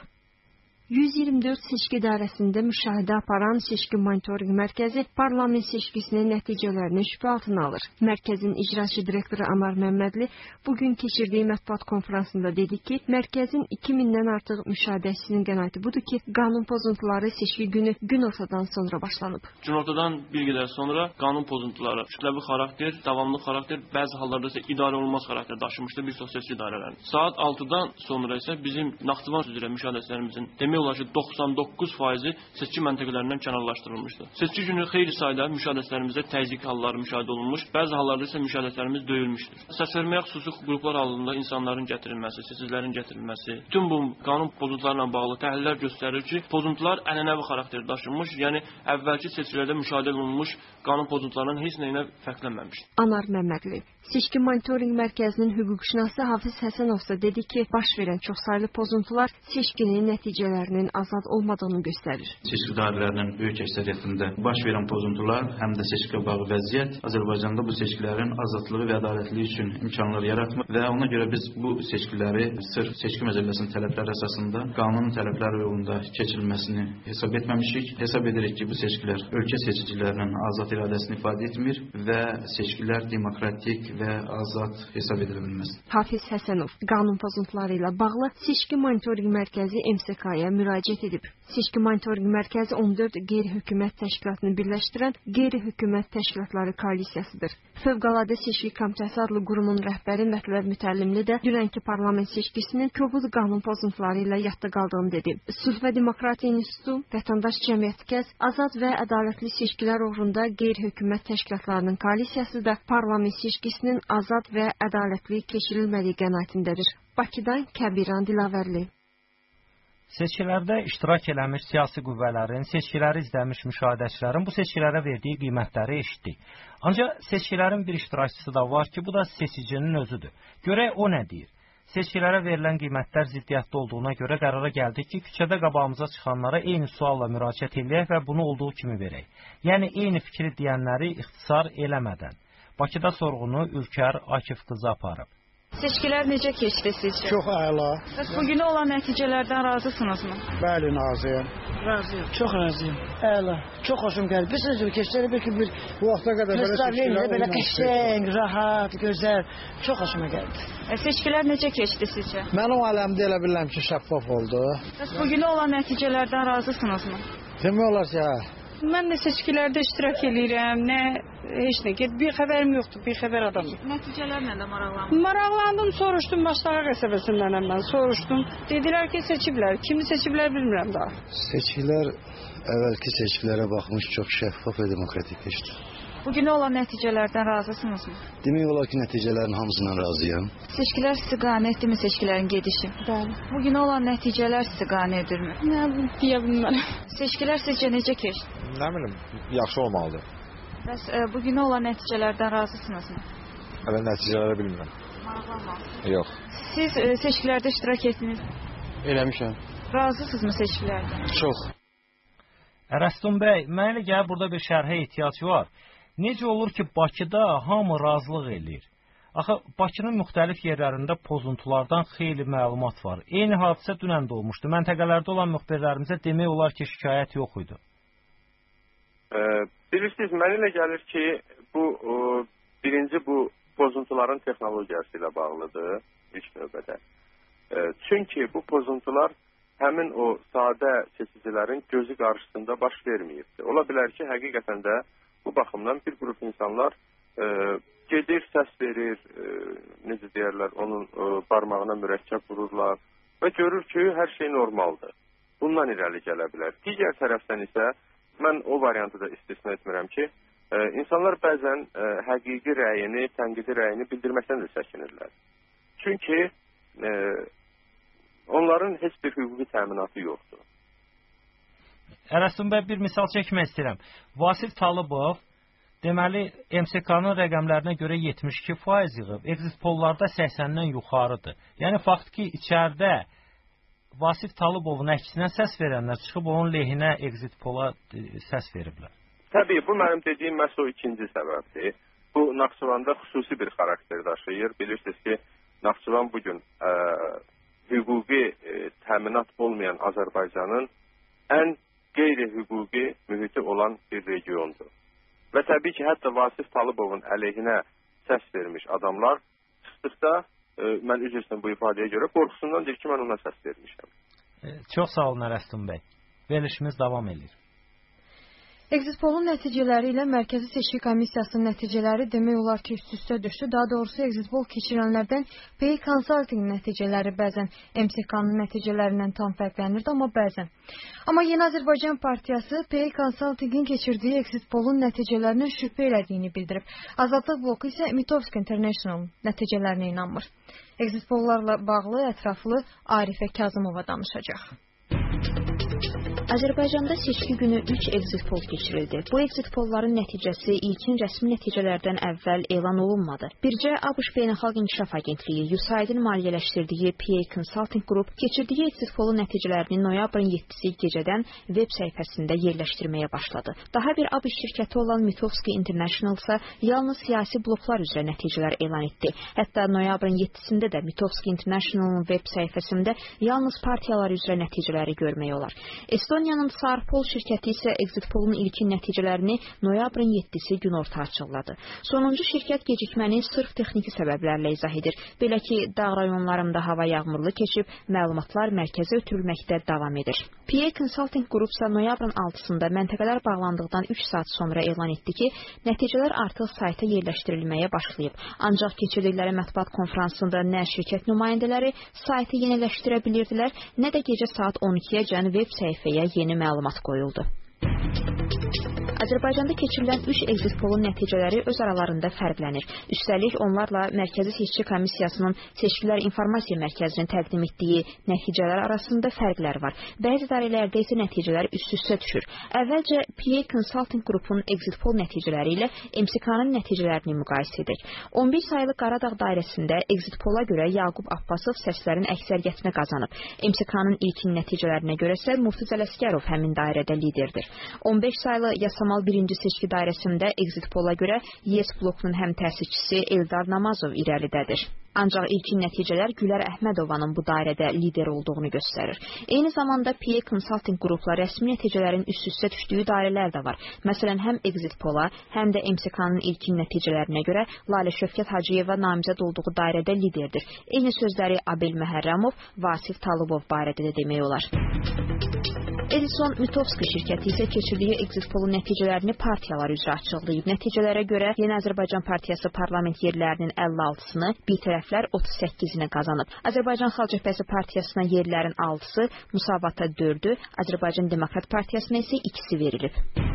yüz iyirmi dörd seçki dairəsində müşahidə aparan Seçki Monitorinq Mərkəzi parlament seçkisinin nəticələrini şübhə altına alır. Mərkəzin icraçı direktoru Anar Məmmədli bugün keçirdiyi mətbuat konfransında dedi ki, mərkəzin iki mindən artıq müşahidəçisinin qənaəti budur ki, qanun pozuntuları seçki günü günortadan sonra başlanıb. Günortadan bir qədər sonra qanun pozuntuları kütləvi xarakter, davamlı xarakter, bəzi hallarda isə idarə olunmaz xarakter daşımışdı bir çox seçki dairələrində. Saat altıdan sonra isə bizim Naxçıvan üzrə müşahidəçilərimizin demək olar ki, doxsan doqquz faizi seçki məntəqələrindən kənarlaşdırılmışdı. Seçki günü xeyli sayda müşahidəçilərimizdə təzyiq halları müşahidə olunmuş, bəzi hallarda isə müşahidəçilərimiz döyülmüşdür. Səsverməyə xüsusi qruplar halında insanların gətirilməsi, seçicilərin gətirilməsi, bütün bu qanun pozuntularla bağlı təhlillər göstərir ki, pozuntular ənənəvi xarakter daşınmış, yəni əvvəlki seçkilərdə müşahidə olunmuş qanun pozuntularından heç nəyinə fərqlənməmişdir. Anar Məmmədli Seçki Monitorinq Mərkəzinin hüquqşünası Hafiz Həsənov da dedi ki, baş verən çoxsaylı pozuntular seçkinin nəticələrinin azad olmadığını göstərir. Seçki dairələrinin böyük əksəriyyətində baş verən pozuntular, həm də seçkiyə bağlı vəziyyət Azərbaycanda bu seçkilərin azadlığı və ədalətliyi üçün imkanlar yaratmır və ona görə biz bu seçkiləri sırf seçki məcəlləsinin tələbləri əsasında qanun tələbləri yolunda keçirilməsini hesab etməmişik. Hesab edirik ki, bu seçkilər ölkə seçicilərinin azad iradəsini ifadə etmir və seçkilər demokratik və azad hesab edilə bilməz. Hafiz Həsənov qanun pozuntuları ilə bağlı Seçki Monitorinq Mərkəzi M S K-ya müraciət edib. Seçki Monitorinq Mərkəzi on dörd qeyri-hökumət təşkilatını birləşdirən qeyri-hökumət təşkilatları koalisiyasıdır. Fövqəladə Seçki Komitəsi adlı qurumun rəhbəri Mətləb Mütəllimli də dünənki parlament seçkisinin kobud qanun pozuntuları ilə yadda qaldığını dedi. Sülh və Demokratiya İnstitutu, Vətəndaş Cəmiyyətkəs, azad və ədalətli seçkilər uğrunda qeyri-hökumət təşkilatlarının koalisiyası da parlament seçkisinin azad və ədalətli keçirilmədiyi qənaətindədir. Bakıdan Kəbiran Dilavərli. Seçkilərdə iştirak eləmiş siyasi qüvvələrin, seçkiləri izləmiş müşahidəçilərin bu seçkilərə verdiyi qiymətləri eşitdik. Ancaq seçkilərin bir iştirakçısı da var ki, bu da seçicinin özüdür. Görək o nə deyir? Seçkilərə verilən qiymətlər ziddiyyətli olduğuna görə qərara gəldik ki, küçədə qabağımıza çıxanlara eyni sualla müraciət edək və bunu olduğu kimi verək. Yəni, eyni fikri deyənləri ixtisar eləmədən. Bakıda sorğunu Ülkər Akif qızı aparıb. Seçkilər necə keçdi sizcə? Çox əla. Bəs bugünə olan nəticələrdən razısınızmı? Bəli, razıyam. Razıyam. Çox razıyam. Əla. Çox xoşum gəldi. Bir sözü keçdikləri bir ki, bir bu vaxta qədər belə seçkilər belə qəşəng, rahat, gözəl. Çox xoşuma gəldi. E, seçkilər necə keçdi sizcə? Mənim aləmdə elə bilirəm ki, şəffaf oldu. Bəs bugünə olan nəticələrdən razısınızmı? Demək olar ki, hə. Mən də seçkilərdə iştirak edirəm, nə heç nə, bir xəbərim yoxdur, bir xəbər adamım. Nəticələrlə də maraqlandım. Maraqlandım, soruşdum, Başdağı qəsəbəsindənəm mən, soruşdum. Dedilər ki, seçiblər, kimi seçiblər bilmirəm daha. Seçkilər əvvəlki seçkilərə baxmış çox şəffaf və demokratik keçdi. Bugünə olan nəticələrdən razısınızmı? Demək olar ki, nəticələrin hamısından razıyam. Seçkilər sizi qane etdimi seçkilərin gedişi? Bəli. Bugünə olan nəticələr sizi qane edirmi? Nə deyə bilmərəm. Seçkilər sizcə necə keçdi? Nə bilim, yaxşı olmalıdır. Bəs e, bugünə olan nəticələrdən razısınızmı? Hələ nəticələri bilmirəm. Maraqlanmaz. Yox. Siz e, seçkilərdə iştirak etdiniz? Eləmişəm. Razısınızmı seçkilərdən? Çox. Ərəstun bəy, mənə elə gəlir burada bir şərhə ehtiyac var. Necə olur ki, Bakıda hamı razılıq eləyir? Axı, Bakının müxtəlif yerlərində pozuntulardan xeyli məlumat var. Eyni hadisə dünən də olmuşdu. Məntəqələrdə olan müxbirlərimizə demək olar ki, şikayət yox idi. E, bilirsiniz, mənə elə gəlir ki, bu o, birinci bu pozuntuların texnologiyası ilə bağlıdır ilk növbədə. E, çünki bu pozuntular həmin o sadə seçicilərin gözü qarşısında baş verməyibdir. Ola bilər ki, həqiqətən də bu baxımdan bir qrup insanlar e, gedir, səs verir, e, necə deyərlər, onun e, barmağına mürəkkəb vururlar və görür ki, hər şey normaldır. Bundan irəli gələ bilər. Digər tərəfdən isə mən o variantı da istisna etmirəm ki, e, insanlar bəzən e, həqiqi rəyini, tənqidi rəyini bildirməkdən də çəkinirlər. Çünki e, onların heç bir hüquqi təminatı yoxdur. Ərəstun bəy, bir misal çəkmək istəyirəm. Vasif Talıbov, deməli, M S K-nın rəqəmlərinə görə yetmiş iki faiz yığıb, exit pollarda səksəndən yuxarıdır. Yəni, fakt ki, içəridə Vasif Talıbovun əksinə səs verənlər çıxıb onun lehinə exit pola səs veriblər. Təbii, bu mənim dediyim məhz o ikinci səbəbdir. Bu, Naxçıvanda xüsusi bir xarakter daşıyır. Bilirsiniz ki, Naxçıvan bugün ə, hüquqi ə, təminat olmayan Azərbaycanın ən qeyri-hüquqi mühiti olan bir regiondur. Və təbii ki, hətta Vasif Talıbovun əleyhinə səs vermiş adamlar çıxdıqda, e, mən üzrsən bu ifadəyə görə, qorxusundan deyir ki, mən ona səs vermişəm. E, çox sağ olun, Ərəstun bəy. Verilişimiz davam edir. Exit polun nəticələri ilə Mərkəzi Seçki Komissiyasının nəticələri demək olar ki, üst-üstə düşdü. Daha doğrusu exit poll keçirənlərdən P I Consulting nəticələri bəzən M S K-nın nəticələrindən tam fərqlənirdi, amma bəzən. Amma Yeni Azərbaycan Partiyası P I Consulting-in keçirdiyi exit pollun nəticələrinin şübhə elədiyini bildirib. Azadlıq bloku isə Mitovsk International nəticələrinə inanmır. Exit pollarla bağlı ətraflı Arifə Kazımova danışacaq. Azərbaycanda seçki günü üç exit poll keçirildi. Bu exit pollların nəticəsi ilkin rəsmi nəticələrdən əvvəl elan olunmadı. Bircə ABŞ Beynəlxalq İnkişaf Agentliyi U S A I D-in maliyyələşdirdiyi P A Consulting Group keçirdiyi exit pollu nəticələrini noyabrın yeddisi gecədən veb səhifəsində yerləşdirməyə başladı. Daha bir ABŞ şirkəti olan Mitovsk International isə yalnız siyasi bloklar üzrə nəticələr elan etdi. Hətta noyabrın yeddisində də Mitovsk International'ın veb səhifəsində yalnız partiyalar üzrə nəticələri görmək olar. Estoniyanın Sarpol şirkəti isə exit pollun ilkin nəticələrini noyabrın yeddisi günorta açıqladı. Sonuncu şirkət gecikməni sırf texniki səbəblərlə izah edir. Belə ki, dağ rayonlarında hava yağmurlu keçib, məlumatlar mərkəzə ötürülməkdə davam edir. P A Consulting Group isə noyabrın altısında məntəqələr bağlandıqdan üç saat sonra elan etdi ki, nəticələr artıq sayta yerləşdirilməyə başlayıb. Ancaq keçirdikləri mətbuat konfransında nə şirkət nümayəndələri saytı yeniləşdirə bilirdilər, nə də gecə saat on ikiyəcən veb səhifəyə yeni məlumat qoyuldu. Azərbaycanda keçirilən üç exit polun nəticələri öz aralarında fərqlənir. Üstəlik, onlarla Mərkəzi Seçki Komissiyasının Seçkilər İnformasiya Mərkəzinin təqdim etdiyi nəticələr arasında fərqlər var. Bəzi dairələrdə isə nəticələr üst-üstə düşür. Əvvəlcə P A Consulting Group'un exit poll nəticələri ilə M S K-nın nəticələrini müqayisə edək. on bir saylı Qaradağ dairəsində exit polla görə Yaqub Abbasov səslərin əksəriyyətini qazanıb. M S K-nın ilkin nəticələrinə görə isə Murtuz Ələsgərov həmin dairədə liderdir. on beş saylı Yasamal birinci seçki dairəsində exit polla görə YES blokunun həm təsisçisi Eldar Namazov irəlidədir. Ancaq ilkin nəticələr Gülər Əhmədovanın bu dairədə lider olduğunu göstərir. Eyni zamanda P A Consulting Group'la rəsmi nəticələrin üst-üstə düşdüyü dairələr də var. Məsələn, həm exit polla, həm də M S K-nın ilkin nəticələrinə görə Lalə Şövkət Hacıyeva namizəd olduğu dairədə liderdir. Eyni sözləri Abel Məhərrəmov, Vasif Talıbov barədə də demək olar. Edison Mitovski şirkəti isə keçirdiyi exit polun nəticələrini partiyalar üzrə açıqlayıb. Nəticələrə görə Yeni Azərbaycan Partiyası parlament yerlərinin əlli altısını, bir tərəflər otuz səkkizini qazanıb. Azərbaycan Xalq Cəbhəsi Partiyasına yerlərin altısı, Müsavatda dördü, Azərbaycan Demokrat Partiyasına isə ikisi verilib.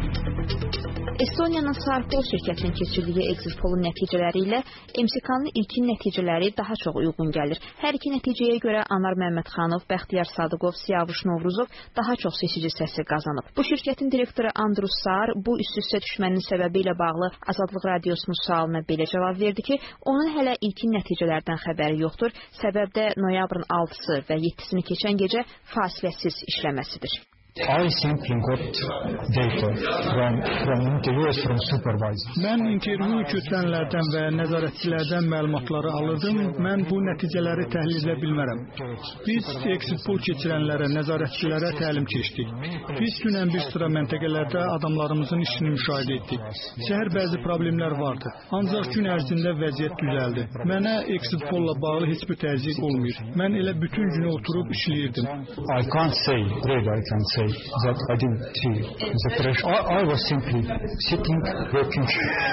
Estoniyanın Sarpol şirkətinin keçirdiyi exit polun nəticələri ilə M S K-nın ilkin nəticələri daha çox uyğun gəlir. Hər iki nəticəyə görə Anar Məmmədxanov, Bəxtiyar Sadıqov, Siyavuş Novruzov daha çox seçici səsi qazanıb. Bu şirkətin direktoru Andrus Saar bu üst-üstə düşmənin səbəbi ilə bağlı Azadlıq Radiosunun sualına belə cavab verdi ki, onun hələ ilkin nəticələrdən xəbəri yoxdur. Səbəb də noyabrın altısı və yeddisini keçən gecə fasiləsiz işləməsidir. I simply got data from, from interviews from supervisors. Mən intervyu götürənlərdən və nəzarətçilərdən məlumatları alırdım. Mən bu nəticələri təhlil edə bilmərəm. Biz exit poll keçirənlərə, nəzarətçilərə təlim keçdik. Biz dünən bir sıra məntəqələrdə adamlarımızın işini müşahidə etdik. Səhər bəzi problemlər vardı. Ancaq gün ərzində vəziyyət düzəldi. Mənə exit polla bağlı heç bir təzyiq olmayır. Mən elə bütün günü oturub işləyirdim. I can't say, really I can't say that I didn't feel the pressure. I, I was simply sitting, working.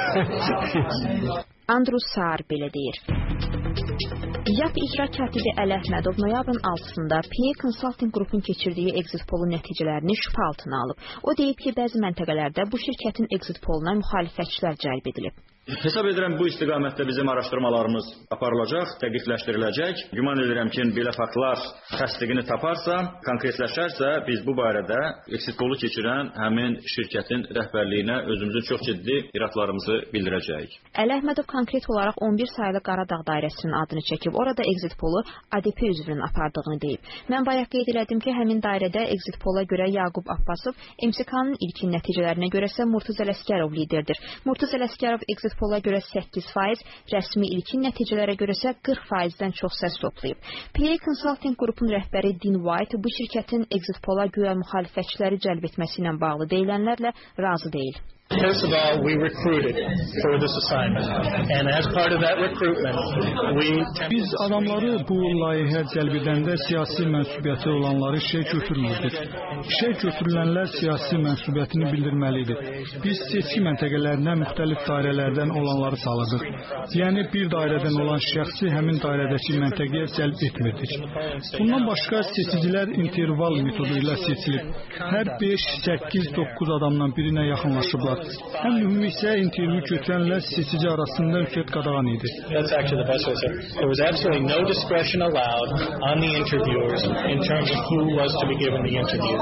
Andrus Saar belə deyir. YAP icra katibi Əli Əhmədov noyabrın altısında P A Consulting Group'un keçirdiyi exit polun nəticələrini şübhə altına alıb. O deyib ki, bəzi məntəqələrdə bu şirkətin exit poluna müxalifətçilər cəlb edilib. Hesab edirəm bu istiqamətdə bizim araşdırmalarımız aparılacaq, dəqiqləşdiriləcək. Güman edirəm ki, belə faktlar təsdiqini taparsa, konkretləşərsə, biz bu barədə exit polu keçirən həmin şirkətin rəhbərliyinə özümüzün çox ciddi iradlarımızı bildirəcəyik. Əli Əhmədov konkret olaraq on bir saylı Qaradağ dairəsinin adını çəkib. Orada exit polu A D P üzvünün apardığını deyib. Mən bayaq qeyd elədim ki, həmin dairədə exit pola görə Yaqub Abbasov, M S K-nın ilkin nəticələrinə görə isə Murtuz Ələsgərov liderdir. Murtuz Ələsgərov exit pola görə səkkiz faiz, rəsmi ilkin nəticələrə görə isə qırx faizdən çox səs toplayıb. P A Consulting Group'un rəhbəri Dean White bu şirkətin exit pola güya müxalifətçiləri cəlb etməsi ilə bağlı deyilənlərlə razı deyil. First of all, we recruited for this assignment. And as part of that recruitment, we... Biz adamları bu layihə cəlb edəndə siyasi mənsubiyyəti olanları işə götürmürdük. İşə götürülənlər siyasi mənsubiyyətini bildirməlidir. Biz seçki məntəqələrinə müxtəlif dairələrdən olanları salırdıq. Yəni bir dairədən olan şəxsi həmin dairədəki məntəqəyə cəlb etmirdik. Bundan başqa seçicilər interval metodu ilə seçilib. Hər beş, səkkiz, doqquz adamdan birinə yaxınlaşıblar. Ən mühüm isə intervyu götürənlər seçici arasında ücret qadağan idi. That's actually the best way to say it. There was absolutely no discretion allowed on the interviewers in terms of who was to be given the interview.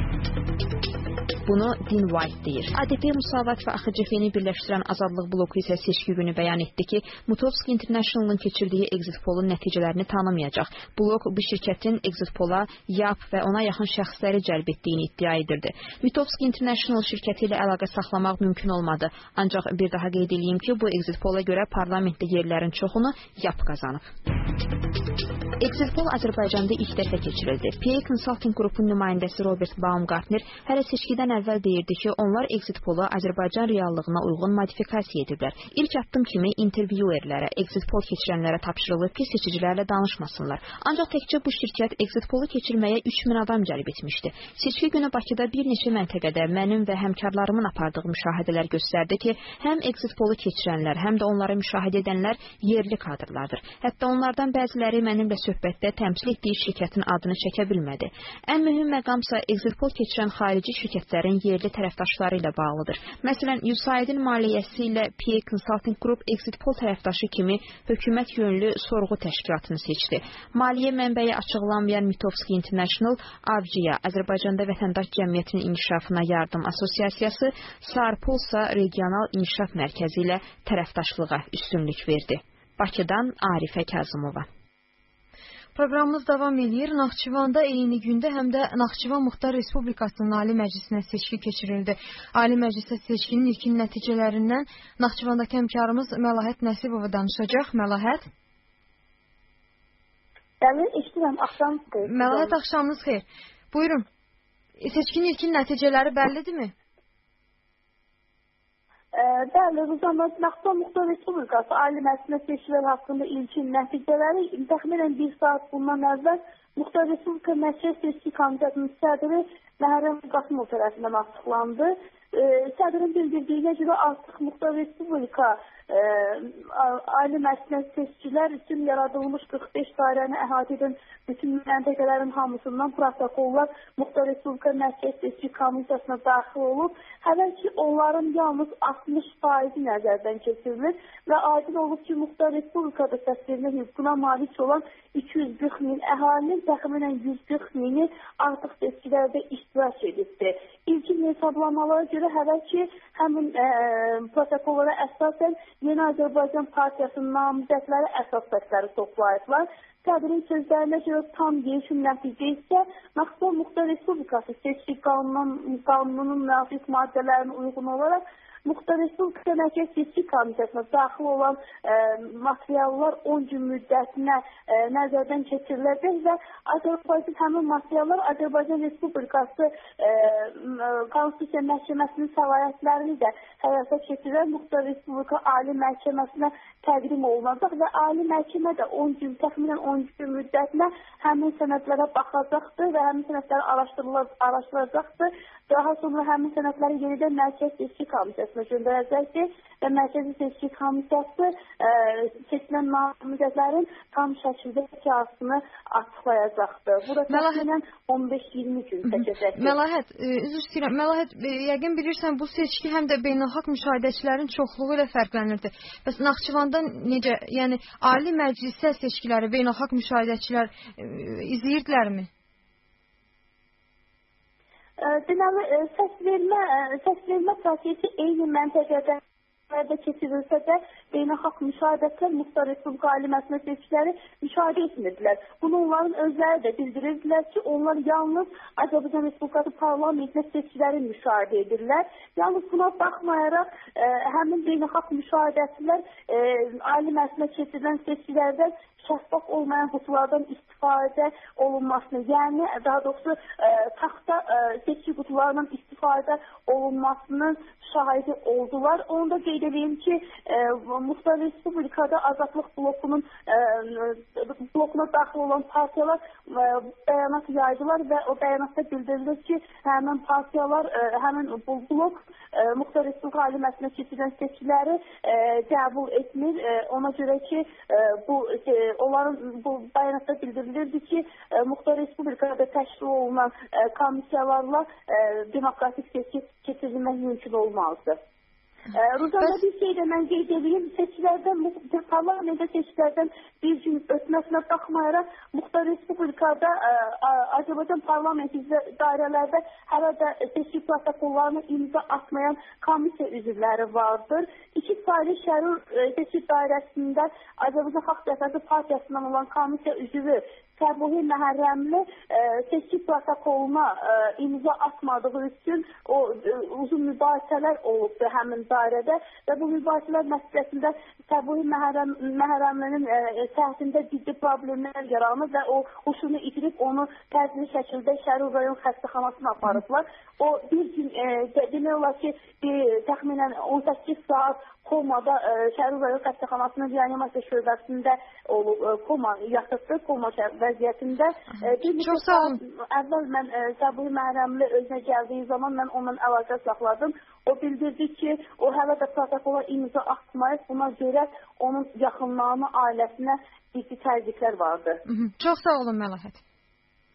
Bunu Dean White deyir. A D P Müsavat və A X C F-ni birləşdirən Azadlıq bloku isə seçki günü bəyan etdi ki, Mutovski International'ın keçirdiyi exit polun nəticələrini tanımayacaq. Blok bu şirkətin exit pola YAP və ona yaxın şəxsləri cəlb etdiyini iddia edirdi. Mutovski International şirkəti ilə əlaqə saxlamaq mümkün olmadı. Ancaq bir daha qeyd edeyim ki, bu exit pola görə parlamentdə yerlərin çoxunu YAP qazanıb. Exit poll Azərbaycanda ilk dəfə keçirildi. P A Consulting Group'un nümayəndəsi Robert Baumgartner hələ seçkidən əvvəl deyirdi ki, onlar exit polu Azərbaycan reallığına uyğun modifikasiya ediblər. İlk addım kimi intervyuerlərə, exit poll keçirənlərə tapşırılıb ki, seçicilərlə danışmasınlar. Ancaq təkcə bu şirkət exit polu keçirməyə üç min adam cəlb etmişdi. Seçki günü Bakıda bir neçə məntəqədə mənim və həmkarlarımın apardığı müşahidələr göstərdi ki, həm exit polu keçirənlər, həm də onları müşahidə edənlər yerli kadrlardır. Hətta onlardan bəziləri mənimlə söhbətdə təmsil etdiyi şirkətin adını çəkə bilmədi. Ən mühüm məqamsa exit poll keçirən xarici şirkətlərə seçkilərin yerli tərəfdaşları ilə bağlıdır. Məsələn, U S A I D-in maliyyəsi ilə P A Consulting Group Exit Poll tərəfdaşı kimi hökumət yönlü sorğu təşkilatını seçdi. Maliyyə mənbəyi açıqlanmayan Mitovski International Avciya, Azərbaycanda vətəndaş cəmiyyətinin inkişafına yardım assosiasiyası, Sarpulsa regional inkişaf mərkəzi ilə tərəfdaşlığa üstünlük verdi. Bakıdan Arifə Kazımova. Proqramımız davam edir. Naxçıvanda eyni gündə həm də Naxçıvan Muxtar Respublikasının Ali Məclisinə seçki keçirildi. Ali Məclisə seçkinin ilkin nəticələrindən Naxçıvandakı həmkarımız Məlahət Nəsibova danışacaq. Məlahət? Bəli, eşidirəm. Axşamınız xeyir. Məlahət, axşamınız xeyir. Buyurun. Seçkinin ilkin nəticələri bəllidirmi? Bəli, Ruzanlar Naxçıvan Muxtar Respublikası Ali Məclisinə seçkilər haqqında ilkin nəticələri təxminən bir saat bundan əvvəl Muxtar Respublika Mərkəzi Seçki Komitəsinin sədri Məhərrəm Qasımov tərəfindən açıqlandı. Sədrin bildirdiyinə görə artıq Muxtar Respublika e, Ali Məclisinə seçkilər üçün yaradılmış qırx beş dairəni əhatə edən bütün məntəqələrin hamısından protokollar Muxtar Respublika Mərkəzi Seçki Komissiyasına daxil olub. Hələ ki, onların yalnız altmış faizi nəzərdən keçirilir və aydın olub ki, Muxtar Respublikada səs vermə hüququna malik olan iki yüz qırx min əhalinin təxminən yüz qırx mini artıq seçkilərdə iştirak edibdir. İlkin hesablamalara görə hələ ki, həmin e, protokollara əsasən Yeni Azərbaycan Partiyasının namizədləri əsas səsləri toplayıblar. Sədrin sözlərinə görə tam yekun nəticə isə Naxçıvan Muxtar Respublikası seçki qanununun, qanununun müvafiq maddələrinə uyğun olaraq Muxtar Respublika Mərkəzi Seçki Komitəsinə daxil olan e, materiallar on gün müddətinə e, nəzərdən keçiriləcək və Azərbaycan həmin materiallar Azərbaycan Respublikası e, Konstitusiya Məhkəməsinin səlahiyyətlərini də həyata keçirən Muxtar Respublika Ali Məhkəməsinə təqdim olunacaq və Ali Məhkəmə də on gün, təxminən on gün müddətinə həmin sənədlərə baxacaqdır və həmin sənədləri araşdıracaqdır. Daha sonra həmin sənədləri yenidən Mərkəzi Seçki Komitəsinə göndərəcəkdir və Mərkəzi Seçki Komitəsi e, seçilən namizədlərin tam şəkildə siyasını açıqlayacaqdır. Bu da təxminən on beş iyirmi gün çəkəcəkdir. Məlahət, üzr istəyirəm. Məlahət, yəqin bilirsən, bu seçki həm də beynəlxalq müşahidəçilərin çoxluğu ilə fərqlənirdi. Bəs Naxçıvanda necə, yəni Ali Məclisə seçkiləri beynəlxalq müşahidəçilər e, izləyirdilərmi? Deməli, səs vermə, səs vermə prosesi eyni məntəqədə keçirilsə də beynəlxalq müşahidəçilər Muxtar Respublika Ali Məclisinə seçkiləri müşahidə etmirdilər. Bunu onların özləri də bildirirdilər ki, onlar yalnız Azərbaycan Respublikası parlamentinə seçkiləri müşahidə edirlər. Yalnız buna baxmayaraq e, həmin beynəlxalq müşahidəçilər e, Ali Məclisinə keçirilən seçkilərdən şəffaf olmayan qutulardan istifadə olunmasını, yəni daha doğrusu e, taxta e, seçki qutularından istifadə olunmasının şahidi oldular. Onu da qeyd edeyim ki, e, Muxtar Respublikada Azadlıq blokunun e, blokuna daxil olan partiyalar e, bəyanat yaydılar və o bəyanatda bildirilir ki, həmin partiyalar, e, həmin bu blok e, Muxtar Respublika Ali Məclisinə keçirilən seçkiləri e, qəbul etmir. E, ona görə ki, e, bu e, onların bu bəyanatda bildirilirdi ki, e, Muxtar Respublikada təşkil olunan e, komissiyalarla e, demokratik seçki keçirilmək mümkün olmazdı. E, Ruzanda bir şey də mən qeyd edeyim, seçkilərdən, parlamentdə seçkilərdən bir gün ötməsinə baxmayaraq, Muxtar Respublikada e, Azərbaycan parlamenti dairələrdə hələ də seçki protokollarını imza atmayan komissiya üzvləri vardır. İki sayılı Şərur e, seçki dairəsində Azərbaycan Xalq Cəbhəsi Partiyasından olan komissiya üzvü Səbuhi Məhərrəmli e, seçki protokoluna e, imza atmadığı üçün o e, uzun mübahisələr olubdu həmin dairədə və bu mübahisələr nəticəsində Səbuhi Məhərrəm, Məhərrəmlinin e, səhətində ciddi problemlər yaranır və o huşunu itirib onu təcili şəkildə Şərur rayon xəstəxanasına aparıblar. O bir gün e, demək olar ki, bir, təxminən on səkkiz saat komada e, Şərur rayon xəstəxanasının reanimasiya şöbəsində olub, e, koma yatıbdır, koma vəziyyətində. E, bir neçə saat əvvəl mən e, Səbuhi Məhərrəmli özünə gəldiyi zaman mən ondan əlaqə saxladım. O bildirdi ki, o hələ də protokola imza atmayıb, buna görə onun yaxınlarına, ailəsinə ciddi təzyiqlər vardı. Hı -hı. Çox sağ olun Məlahət.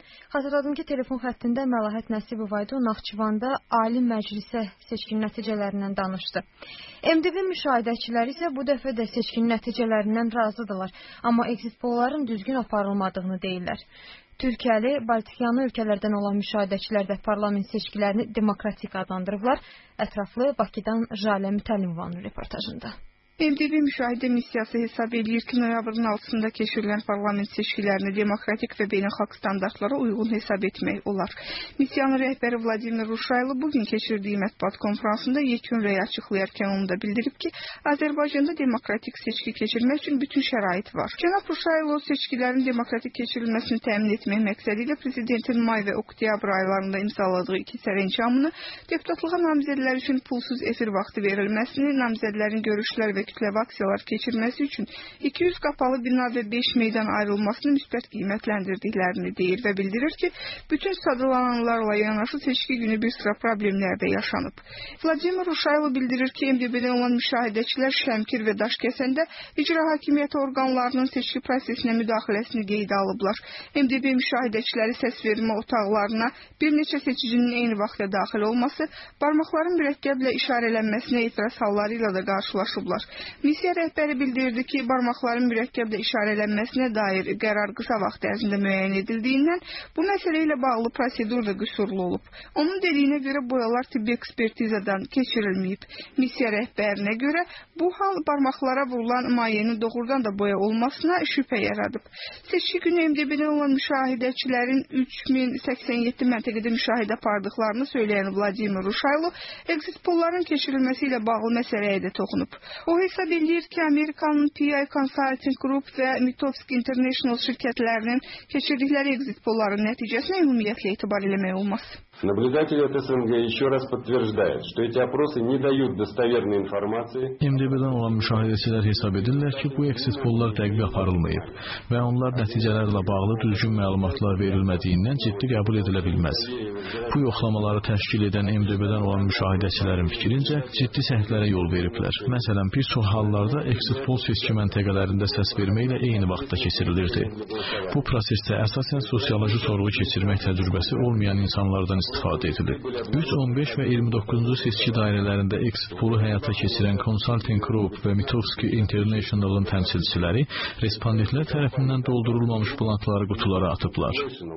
Xatırladım ki, telefon xəttində Məlahət Nəsibova idi. O, Naxçıvanda Ali Məclisə seçkin nəticələrindən danışdı. M D B müşahidəçiləri isə bu dəfə də seçkin nəticələrindən razıdırlar. Amma exit polların düzgün aparılmadığını deyirlər. Türkiyəli, Baltikyanı ölkələrdən olan müşahidəçilər də parlament seçkilərini demokratik adlandırıblar. Ətraflı Bakıdan Jalə Mütəllimovanın reportajında. M D B müşahidə missiyası hesab edir ki, noyabrın altısında keçirilən parlament seçkilərini demokratik və beynəlxalq standartlara uyğun hesab etmək olar. Missiyanın rəhbəri Vladimir Ruşaylı bugün keçirdiyi mətbuat konferansında yekun rəy açıqlayarkən onu da bildirib ki, Azərbaycanda demokratik seçki keçirmək üçün bütün şərait var. Cənab Ruşaylı seçkilərin demokratik keçirilməsini təmin etmək məqsədi ilə prezidentin may və oktyabr aylarında imzaladığı iki sərəncamını, deputatlığa namizədlər üçün pulsuz efir vaxtı verilməsini, namizədlərin görüşlər və kütləvi aksiyalar keçirməsi üçün iki yüz qapalı bina və beş meydan ayrılmasını müsbət qiymətləndirdiklərini deyir və bildirir ki, bütün sadlananlarla yanaşı seçki günü bir sıra problemlər də yaşanıb. Vladimir Ruşaylı bildirir ki, M D B-dən olan müşahidəçilər Şəmkir və Daşkəsəndə icra hakimiyyəti orqanlarının seçki prosesinə müdaxiləsini qeydə alıblar. M D B müşahidəçiləri səs vermə otaqlarına bir neçə seçicinin eyni vaxtda daxil olması, barmaqların mürəkkəblə işarələnməsinə etiraz halları ilə də qarşılaşıblar. Missiya rəhbəri bildirdi ki, barmaqların mürəkkəblə işarələnməsinə dair qərar qısa vaxt ərzində müəyyən edildiyindən bu məsələ ilə bağlı prosedur da qüsurlu olub. Onun dediyinə görə boyalar tibbi ekspertizadan keçirilməyib. Missiya rəhbərinə görə bu hal barmaqlara vurulan mayenin doğrudan da boya olmasına şübhə yaradıb. Seçki günü M D B-dən olan müşahidəçilərin üç min səksən yeddi məntəqədə müşahidə apardıqlarını söyləyən Vladimir Ruşaylı, exit polların keçirilməsi ilə bağlı məsələyə də toxunub. O hesab edir ki, Amerikanın P I Consulting Group və Mitofsky International şirkətlərinin keçirdikləri exit polların nəticəsinə ümumiyyətlə etibar eləmək olmaz. Наблюдатели от СНГ еще раз подтверждают, что эти опросы не дают достоверной информации. M D B-dən olan müşahidəçilər hesab edirlər ki, bu exit pollar dəqiq aparılmayıb və onlar nəticələrlə bağlı düzgün məlumatlar verilmədiyindən ciddi qəbul edilə bilməz. Bu yoxlamaları təşkil edən M D B-dən olan müşahidəçilərin fikrincə ciddi səhvlərə yol veriblər. Məsələn, bir çox hallarda exit poll seçki məntəqələrində səs verməklə eyni vaxtda keçirilirdi. Bu prosesdə əsasən sosioloji sorğu keçirmək təcrübəsi olmayan insanlardan istifadə edilir. üç, on beş və iyirmi doqquzuncu seçki dairələrində exit polu həyata keçirən Consulting Group və Mitofsky International'ın təmsilçiləri respondentlər tərəfindən doldurulmamış blankları qutulara atıblar.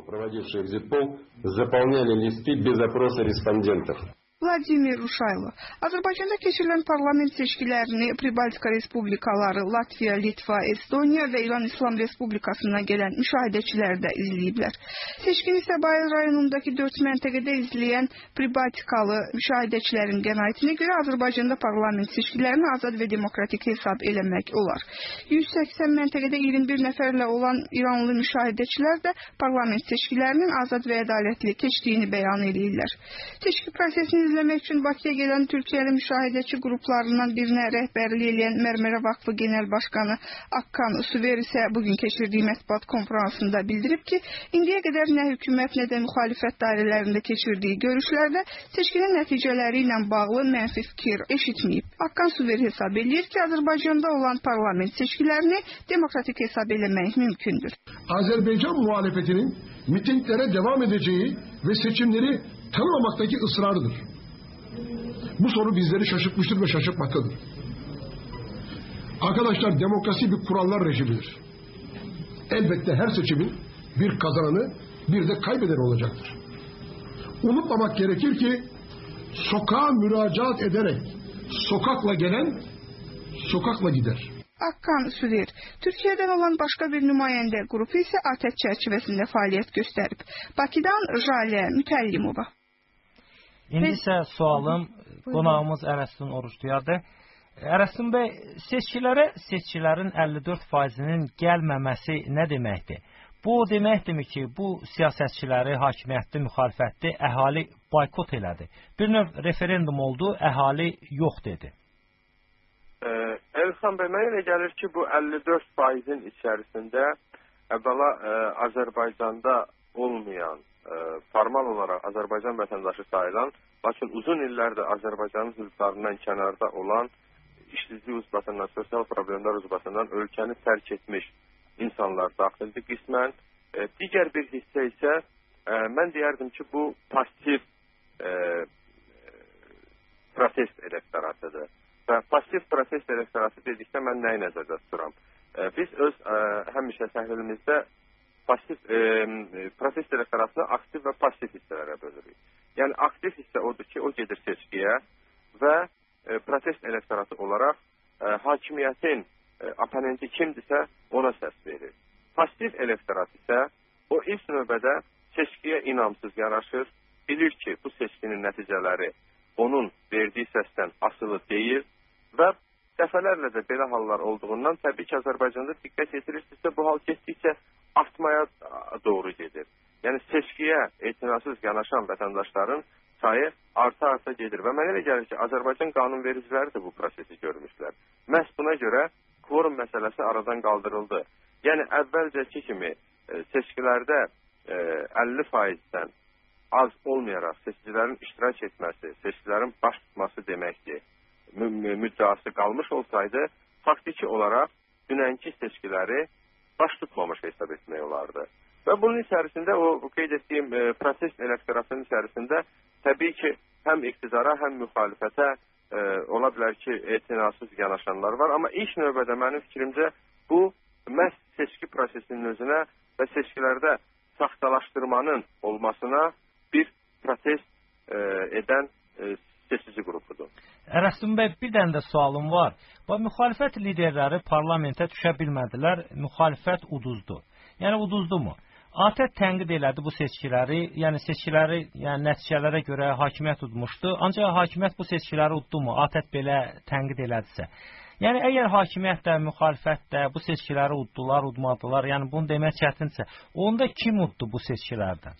Vladimir Ruşaylı. Azərbaycanda keçirilən parlament seçkilərini Pribaltika Respublikaları, Latviya, Litva, Estoniya və İran İslam Respublikasından gələn müşahidəçilər də izləyiblər. Seçkini Səbail rayonundakı dörd məntəqədə izləyən Pribaltikalı müşahidəçilərin qənaətinə görə Azərbaycanda parlament seçkilərini azad və demokratik hesab eləmək olar. yüz səksən məntəqədə iyirmi bir nəfərlə olan İranlı müşahidəçilər də parlament seçkilərinin azad və ədalətli keçdiyini bəyan edirlər. Seçki prosesini izləmək üçün Bakıya gələn Türkiyəli müşahidəçi qruplarından birinə rəhbərlik edən Mərmərə Vakfı Genel Başkanı Akkan Suver isə bugün keçirdiyi mətbuat konferansında bildirib ki, indiyə qədər nə hökumət, nə də müxalifət dairələrində keçirdiyi görüşlərdə seçkinin nəticələri ilə bağlı mənfi fikir eşitməyib. Akkan Suver hesab edir ki, Azərbaycanda olan parlament seçkilərini demokratik hesab eləmək mümkündür. Azərbaycan muhalefetinin mitinglere devam edeceği ve seçimleri tanımamaktaki ısrarıdır. Bu soru bizleri şaşırtmıştır ve şaşırtmaktadır. Arkadaşlar, demokrasi bir kurallar rejimidir. Elbette her seçimin bir kazananı bir de kaybedeni olacaktır. Unutmamak gerekir ki sokağa müracaat ederek sokakla gelen sokakla gider. Akkan Suver, Türkiyədən olan başqa bir nümayəndə qrupu isə ATƏT çərçivəsində fəaliyyət göstərib. Bakıdan Jalə Mütəllimova. İndi isə sualım qonağımız Ərəstun Orucluyadır. Ərəstun bəy, seçkilərə seçkilərin əlli dörd faizinin gəlməməsi nə deməkdir? Bu deməkdirmi ki, bu siyasətçiləri, hakimiyyətli, müxalifətli əhali boykot elədi? Bir növ referendum oldu, əhali yox dedi. Elxan bəy, mənə elə gəlir ki, bu əlli dörd faizin içərisində əvvəla ə, Azərbaycanda olmayan, ə, formal olaraq Azərbaycan vətəndaşı sayılan, lakin uzun illərdir Azərbaycanın hüquqlarından kənarda olan, işsizlik ucbatından, sosial problemlər ucbatından ölkəni tərk etmiş insanlar daxildir qismən. Ə, digər bir hissə isə mən deyərdim ki, bu pasiv e, protest elektoratıdır. Və pasiv protest elektoratı dedikdə mən nəyi nəzərdə tuturam? E, biz öz e, həmişə təhlilimizdə pasiv e, protest elektoratını aktiv və pasiv hissələrə bölürük. Yəni aktiv hissə odur ki, o gedir seçkiyə və e, protest elektoratı olaraq e, hakimiyyətin e, oponenti kimdirsə ona səs verir. Pasiv elektorat isə o ilk növbədə seçkiyə inamsız yanaşır, bilir ki, bu seçkinin nəticələri onun verdiyi səsdən asılı deyil və dəfələrlə də belə hallar olduğundan təbii ki, Azərbaycanda diqqət yetirirsinizsə, bu hal getdikcə artmaya doğru gedir. Yəni seçkiyə etinasız yanaşan vətəndaşların sayı arta-arta gedir və mənə elə gəlir ki, Azərbaycan qanunvericiləri də bu prosesi görmüşlər. Məhz buna görə kvorum məsələsi aradan qaldırıldı. Yəni əvvəlcəki kimi seçkilərdə əlli faizdən az olmayaraq seçicilərin iştirak etməsi, seçicilərin baş tutması deməkdir. Müddəası qalmış olsaydı, faktiki olaraq dünənki seçkiləri baş tutmamış hesab etmək olardı. Və bunun içərisində, o qeyd etdiyim e, proses elektoratının içərisində təbii ki, həm iqtidara, həm müxalifətə e, ola bilər ki, etinasız yanaşanlar var. Amma ilk növbədə mənim fikrimcə bu məhz seçki prosesinin özünə və seçkilərdə saxtalaşdırmanın olmasına bir protest e, edən e, seçici qrupudur. Rəstum bəy, bir dənə də sualım var. Bu müxalifət liderləri parlamentə düşə bilmədilər, müxalifət uduzdu. Yəni uduzdu mu? ATƏT tənqid elədi bu seçkiləri, yəni seçkiləri, yəni nəticələrə görə hakimiyyət udmuşdu. Ancaq hakimiyyət bu seçkiləri uddu mu? ATƏT belə tənqid elədisə. Yəni əgər hakimiyyət də, müxalifət də bu seçkiləri uddular, udmadılar, yəni bunu demək çətinsə, onda kim uddu bu seçkilərdən?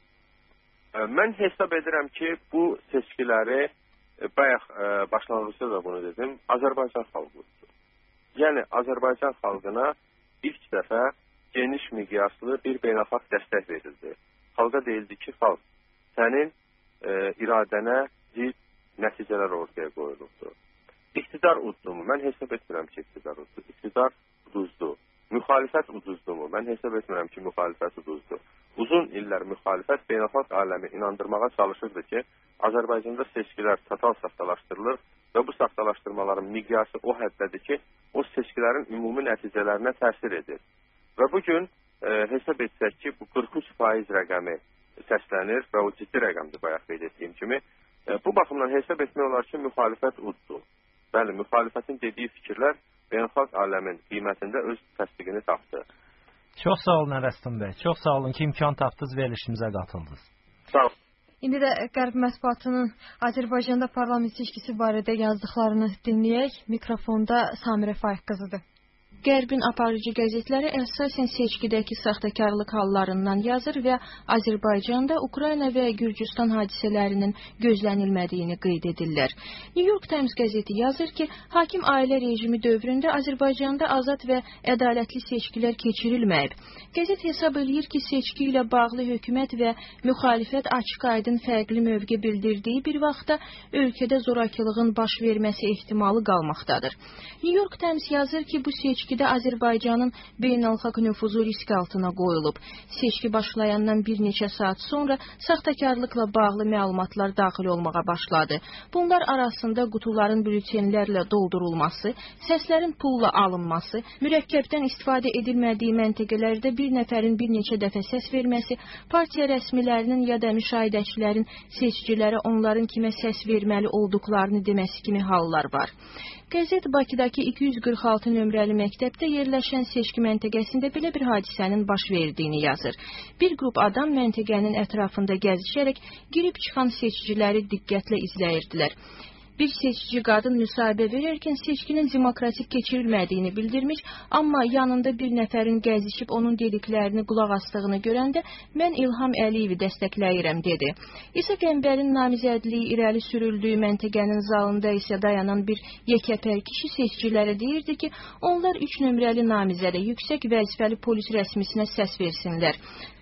Mən hesab edirəm ki, bu seçkiləri bayaq başlanğıcda da bunu dedim, Azərbaycan xalqı uddu. Yəni Azərbaycan xalqına ilk dəfə geniş miqyaslı bir beynəlxalq dəstək verildi. Xalqa deyildi ki, xalq, sənin e, iradənə zid nəticələr ortaya qoyulubdur. İqtidar uddu mu? Mən hesab etmirəm ki, iqtidar uddu. İqtidar uduzdu. Müxalifət uduzdu mu? Mən hesab etmirəm ki, müxalifət uduzdu. Uzun illər müxalifət beynəlxalq aləmi inandırmağa çalışırdı ki, Azərbaycanda seçkilər total saxtalaşdırılır və bu saxtalaşdırmaların miqyası o həddədir ki, o seçkilərin ümumi nəticələrinə təsir edir. Və bugün e, hesab etsək ki, bu qırx üç faiz rəqəmi səslənir və o ciddi rəqəmdir bayaq qeyd etdiyim kimi. E, bu baxımdan hesab etmək olar ki, müxalifət uddu. Bəli, müxalifətin dediyi fikirlər beynəlxalq aləmin qiymətində öz təsdiqini tapdı. Çox sağ olun Rəstum bəy. Çox sağ olun ki, imkan tapdınız, verilişimizə qatıldınız. Sağ olun. İndi də Qərb mətbuatının Azərbaycanda parlament seçkisi barədə yazdıqlarını dinləyək. Mikrofonda Samirə Faiq qızıdır. Qərbin aparıcı qəzetləri əsasən seçkidəki saxtakarlıq hallarından yazır və Azərbaycanda Ukrayna və Gürcüstan hadisələrinin gözlənilmədiyini qeyd edirlər. New York Times qəzeti yazır ki, hakim ailə rejimi dövründə Azərbaycanda azad və ədalətli seçkilər keçirilməyib. Qəzet hesab eləyir ki, seçki ilə bağlı hökumət və müxalifət açıq-aydın fərqli mövqe bildirdiyi bir vaxtda ölkədə zorakılığın baş verməsi ehtimalı qalmaqdadır. New York Times yazır ki, bu seçki Seçkidə Azərbaycanın beynəlxalq nüfuzu risk altına qoyulub. Seçki başlayandan bir neçə saat sonra saxtakarlıqla bağlı məlumatlar daxil olmağa başladı. Bunlar arasında qutuların bültenlərlə doldurulması, səslərin pulla alınması, mürəkkəbdən istifadə edilmədiyi məntəqələrdə bir nəfərin bir neçə dəfə səs verməsi, partiya rəsmilərinin ya da müşahidəçilərin seçicilərə onların kimə səs verməli olduqlarını deməsi kimi hallar var. Qəzet Bakıdakı iki yüz qırx altı nömrəli məktəbdə yerləşən seçki məntəqəsində belə bir hadisənin baş verdiyini yazır. Bir qrup adam məntəqənin ətrafında gəzişərək girib çıxan seçiciləri diqqətlə izləyirdilər. Bir seçici qadın müsahibə verərkən seçkinin demokratik keçirilmədiyini bildirmiş, amma yanında bir nəfərin gəzişib onun dediklərini qulaq astığını görəndə mən İlham Əliyevi dəstəkləyirəm, dedi. İsa Qəmbərin namizədliyi irəli sürüldüyü məntəqənin zalında isə dayanan bir yekəpər kişi seçicilərə deyirdi ki, onlar üç nömrəli namizədə yüksək vəzifəli polis rəsmisinə səs versinlər.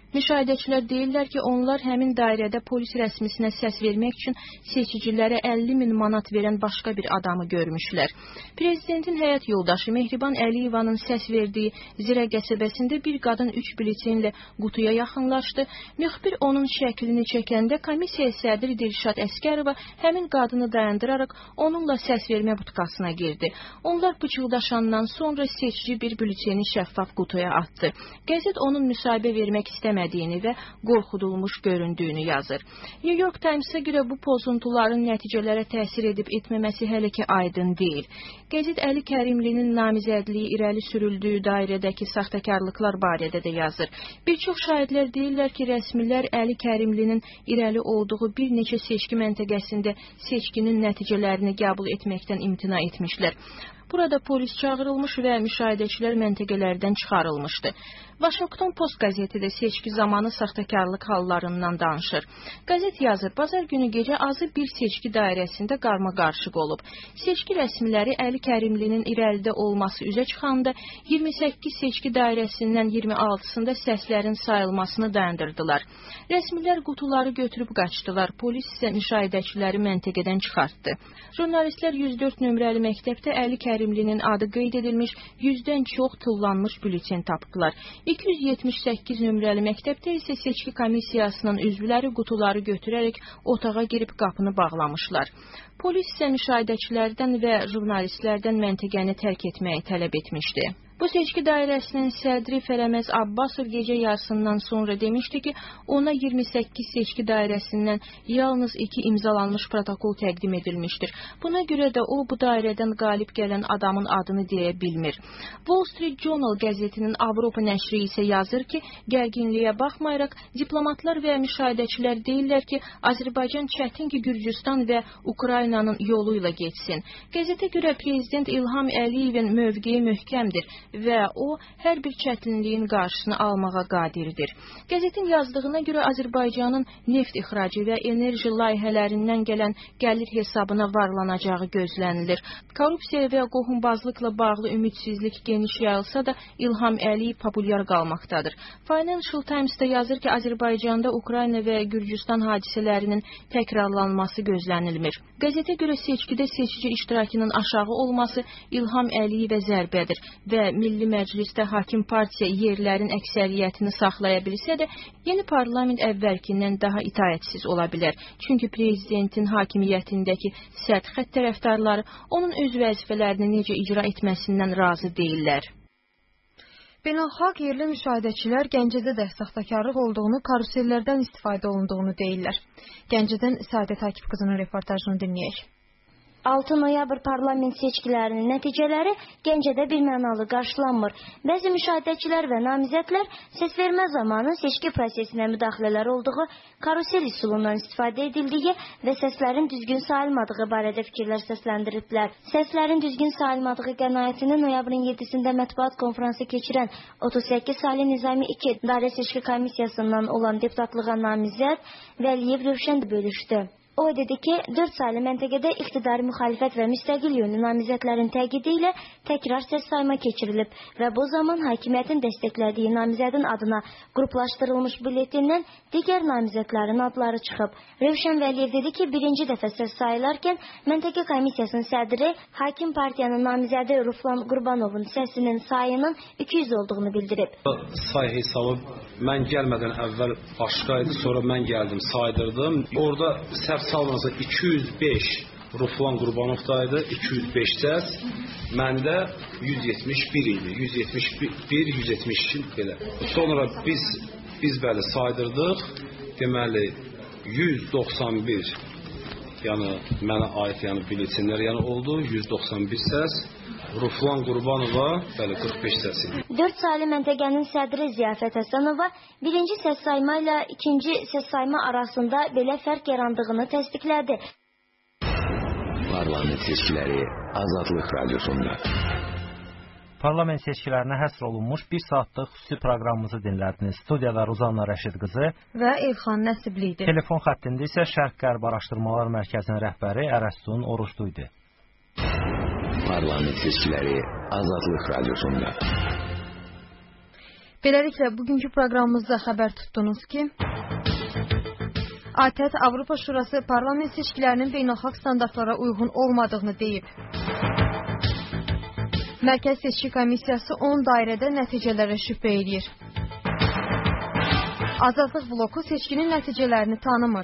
Müşahidəçilər deyirlər ki, onlar həmin dairədə polis rəsmisinə səs vermək üçün seçicilərə əlli min manat verən başqa bir adamı görmüşlər. Prezidentin həyat yoldaşı Mehriban Əliyevanın səs verdiyi Zirə qəsəbəsində bir qadın üç biletenlə qutuya yaxınlaşdı. Müxbir onun şəklini çəkəndə komissiya sədri Dilşad Əskərova həmin qadını dayandıraraq onunla səs vermə butkasına girdi. Onlar pıçıldaşandan sonra seçici bir bülteni şəffaf qutuya atdı. Qəzet onun müsahibə vermək istəmədi və qorxudulmuş göründüyünü yazır. New York Times-a görə bu pozuntuların nəticələrə təsir edib etməməsi hələ ki aydın deyil. Qəzet Əli Kərimlinin namizədliyi irəli sürüldüyü dairədəki saxtakarlıqlar barədə də yazır. Bir çox şahidlər deyirlər ki, rəsmilər Əli Kərimlinin irəli olduğu bir neçə seçki məntəqəsində seçkinin nəticələrini qəbul etməkdən imtina etmişlər. Burada polis çağırılmış və müşahidəçilər məntəqələrdən çıxarılmışdı. Washington Post qəzeti də seçki zamanı saxtakarlıq hallarından danışır. Qəzet yazır, bazar günü gecə azı bir seçki dairəsində qarma-qarışıq olub. Seçki rəsmiləri Əli Kərimlinin irəlidə olması üzə çıxanda iyirmi səkkiz seçki dairəsindən iyirmi altısında səslərin sayılmasını dayandırdılar. Rəsmilər qutuları götürüb qaçdılar. Polis isə müşahidəçiləri məntəqədən çıxartdı. Jurnalistlər yüz dörd nömrəli məktəbdə Əli Kərimlinin adı qeyd edilmiş yüzdən çox tullanmış bülten tapdılar. iki yüz yetmiş səkkiz nömrəli məktəbdə isə seçki komissiyasının üzvləri qutuları götürərək otağa girib qapını bağlamışlar. Polis isə müşahidəçilərdən və jurnalistlərdən məntəqəni tərk etməyi tələb etmişdi. Bu seçki dairəsinin sədri Fərəməz Abbasov gecə yarısından sonra demişdi ki, ona iyirmi səkkiz seçki dairəsindən yalnız iki imzalanmış protokol təqdim edilmişdir. Buna görə də o, bu dairədən qalib gələn adamın adını deyə bilmir. Wall Street Journal qəzetinin Avropa nəşri isə yazır ki, gərginliyə baxmayaraq, diplomatlar və müşahidəçilər deyirlər ki, Azərbaycan çətin ki, Gürcüstan və Ukraynanın yolu ilə getsin. Qəzetə görə Prezident İlham Əliyevin mövqeyi möhkəmdir və o, hər bir çətinliyin qarşısını almağa qadirdir. Qəzetin yazdığına görə Azərbaycanın neft ixracı və enerji layihələrindən gələn gəlir hesabına varlanacağı gözlənilir. Korrupsiya və qohumbazlıqla bağlı ümidsizlik geniş yayılsa da İlham Əliyev populyar qalmaqdadır. Financial Times-da yazır ki, Azərbaycanda Ukrayna və Gürcüstan hadisələrinin təkrarlanması gözlənilmir. Qəzetə görə seçkidə seçici iştirakının aşağı olması İlham Əliyevə zərbədir və Milli Məclisdə hakim partiya yerlərin əksəriyyətini saxlaya bilsə də, yeni parlament əvvəlkindən daha itaətsiz ola bilər. Çünki prezidentin hakimiyyətindəki sərt xətt tərəfdarları onun öz vəzifələrini necə icra etməsindən razı deyirlər. Beynəlxalq yerli müşahidəçilər Gəncədə də saxtakarlıq olduğunu, karusellərdən istifadə olunduğunu deyirlər. Gəncədən Səadət Akif qızının reportajını dinləyək. altı noyabr parlament seçkilərinin nəticələri Gəncədə birmənalı qarşılanmır. Bəzi müşahidəçilər və namizədlər səsvermə zamanı seçki prosesinə müdaxilələr olduğu, karusel üsulundan istifadə edildiyi və səslərin düzgün sayılmadığı barədə fikirlər səsləndiriblər. Səslərin düzgün sayılmadığı qənaətini noyabrın yeddisində mətbuat konfransı keçirən otuz səkkiz saylı Nizami iki dairə seçki komissiyasından olan deputatlığa namizəd Vəliyev Rövşən bölüşdü. O dedi ki, dörd saylı məntəqədə iqtidari müxalifət və müstəqil yönlü namizədlərin təqidi ilə təkrar səs sayma keçirilib və bu zaman hakimiyyətin dəstəklədiyi namizədin adına qruplaşdırılmış bültenindən digər namizədlərin adları çıxıb. Rövşən Vəliyev dedi ki, birinci dəfə səs sayılarkən məntəqə komissiyasının sədri hakim partiyanın namizədi Ruflan Qurbanovun səsinin sayının iki yüz olduğunu bildirib. Say hesabı mən gəlmədən əvvəl başqa idi, sonra mən gəldim, saydırdım. Orada səs salınası iki yüz beş Ruflan Qurbanovdaydı, iki yüz beş səs. Məndə yüz yetmiş bir idi. yüz yetmiş bir, yüz yetmiş iki belə. Sonra biz biz bəli saydırdıq. Deməli yüz doxsan bir yəni mənə aid yəni bültenlər yəni oldu. yüz doxsan bir səs. Ruflan Qurbanova bəli qırx beş səs idi. dörd saylı məntəqənin sədri Ziyafət Həsənova birinci səs sayma ilə ikinci səs sayma arasında belə fərq yarandığını təsdiqlədi. Parlament seçkiləri Azadlıq Radiosunda. Parlament seçkilərinə həsr olunmuş bir saatlıq xüsusi proqramımızı dinlədiniz. Studiyada Ruzanna Rəşid qızı və Elxan Nəsibli idi. Telefon xəttində isə Şərq-Qərb Araşdırmalar Mərkəzinin rəhbəri Ərəstun Oruçlu idi. Parlament seçkiləri Azadlıq Radiosunda. Beləliklə, bugünkü proqramımızda xəbər tutdunuz ki, ATƏT Avropa Şurası parlament seçkilərinin beynəlxalq standartlara uyğun olmadığını deyib. Mərkəz Seçki Komissiyası on dairədə nəticələrə şübhə edir. Azadlıq bloku seçkinin nəticələrini tanımır.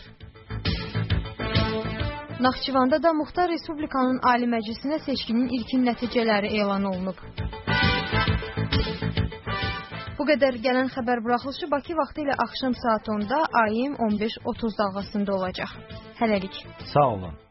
Naxçıvanda da Muxtar Respublikanın Ali Məclisinə seçkinin ilkin nəticələri elan olunub. Bu qədər gələn xəbər buraxılışı Bakı vaxtı ilə axşam saat onda A M on beş otuz dalğasında olacaq. Hələlik. Sağ olun.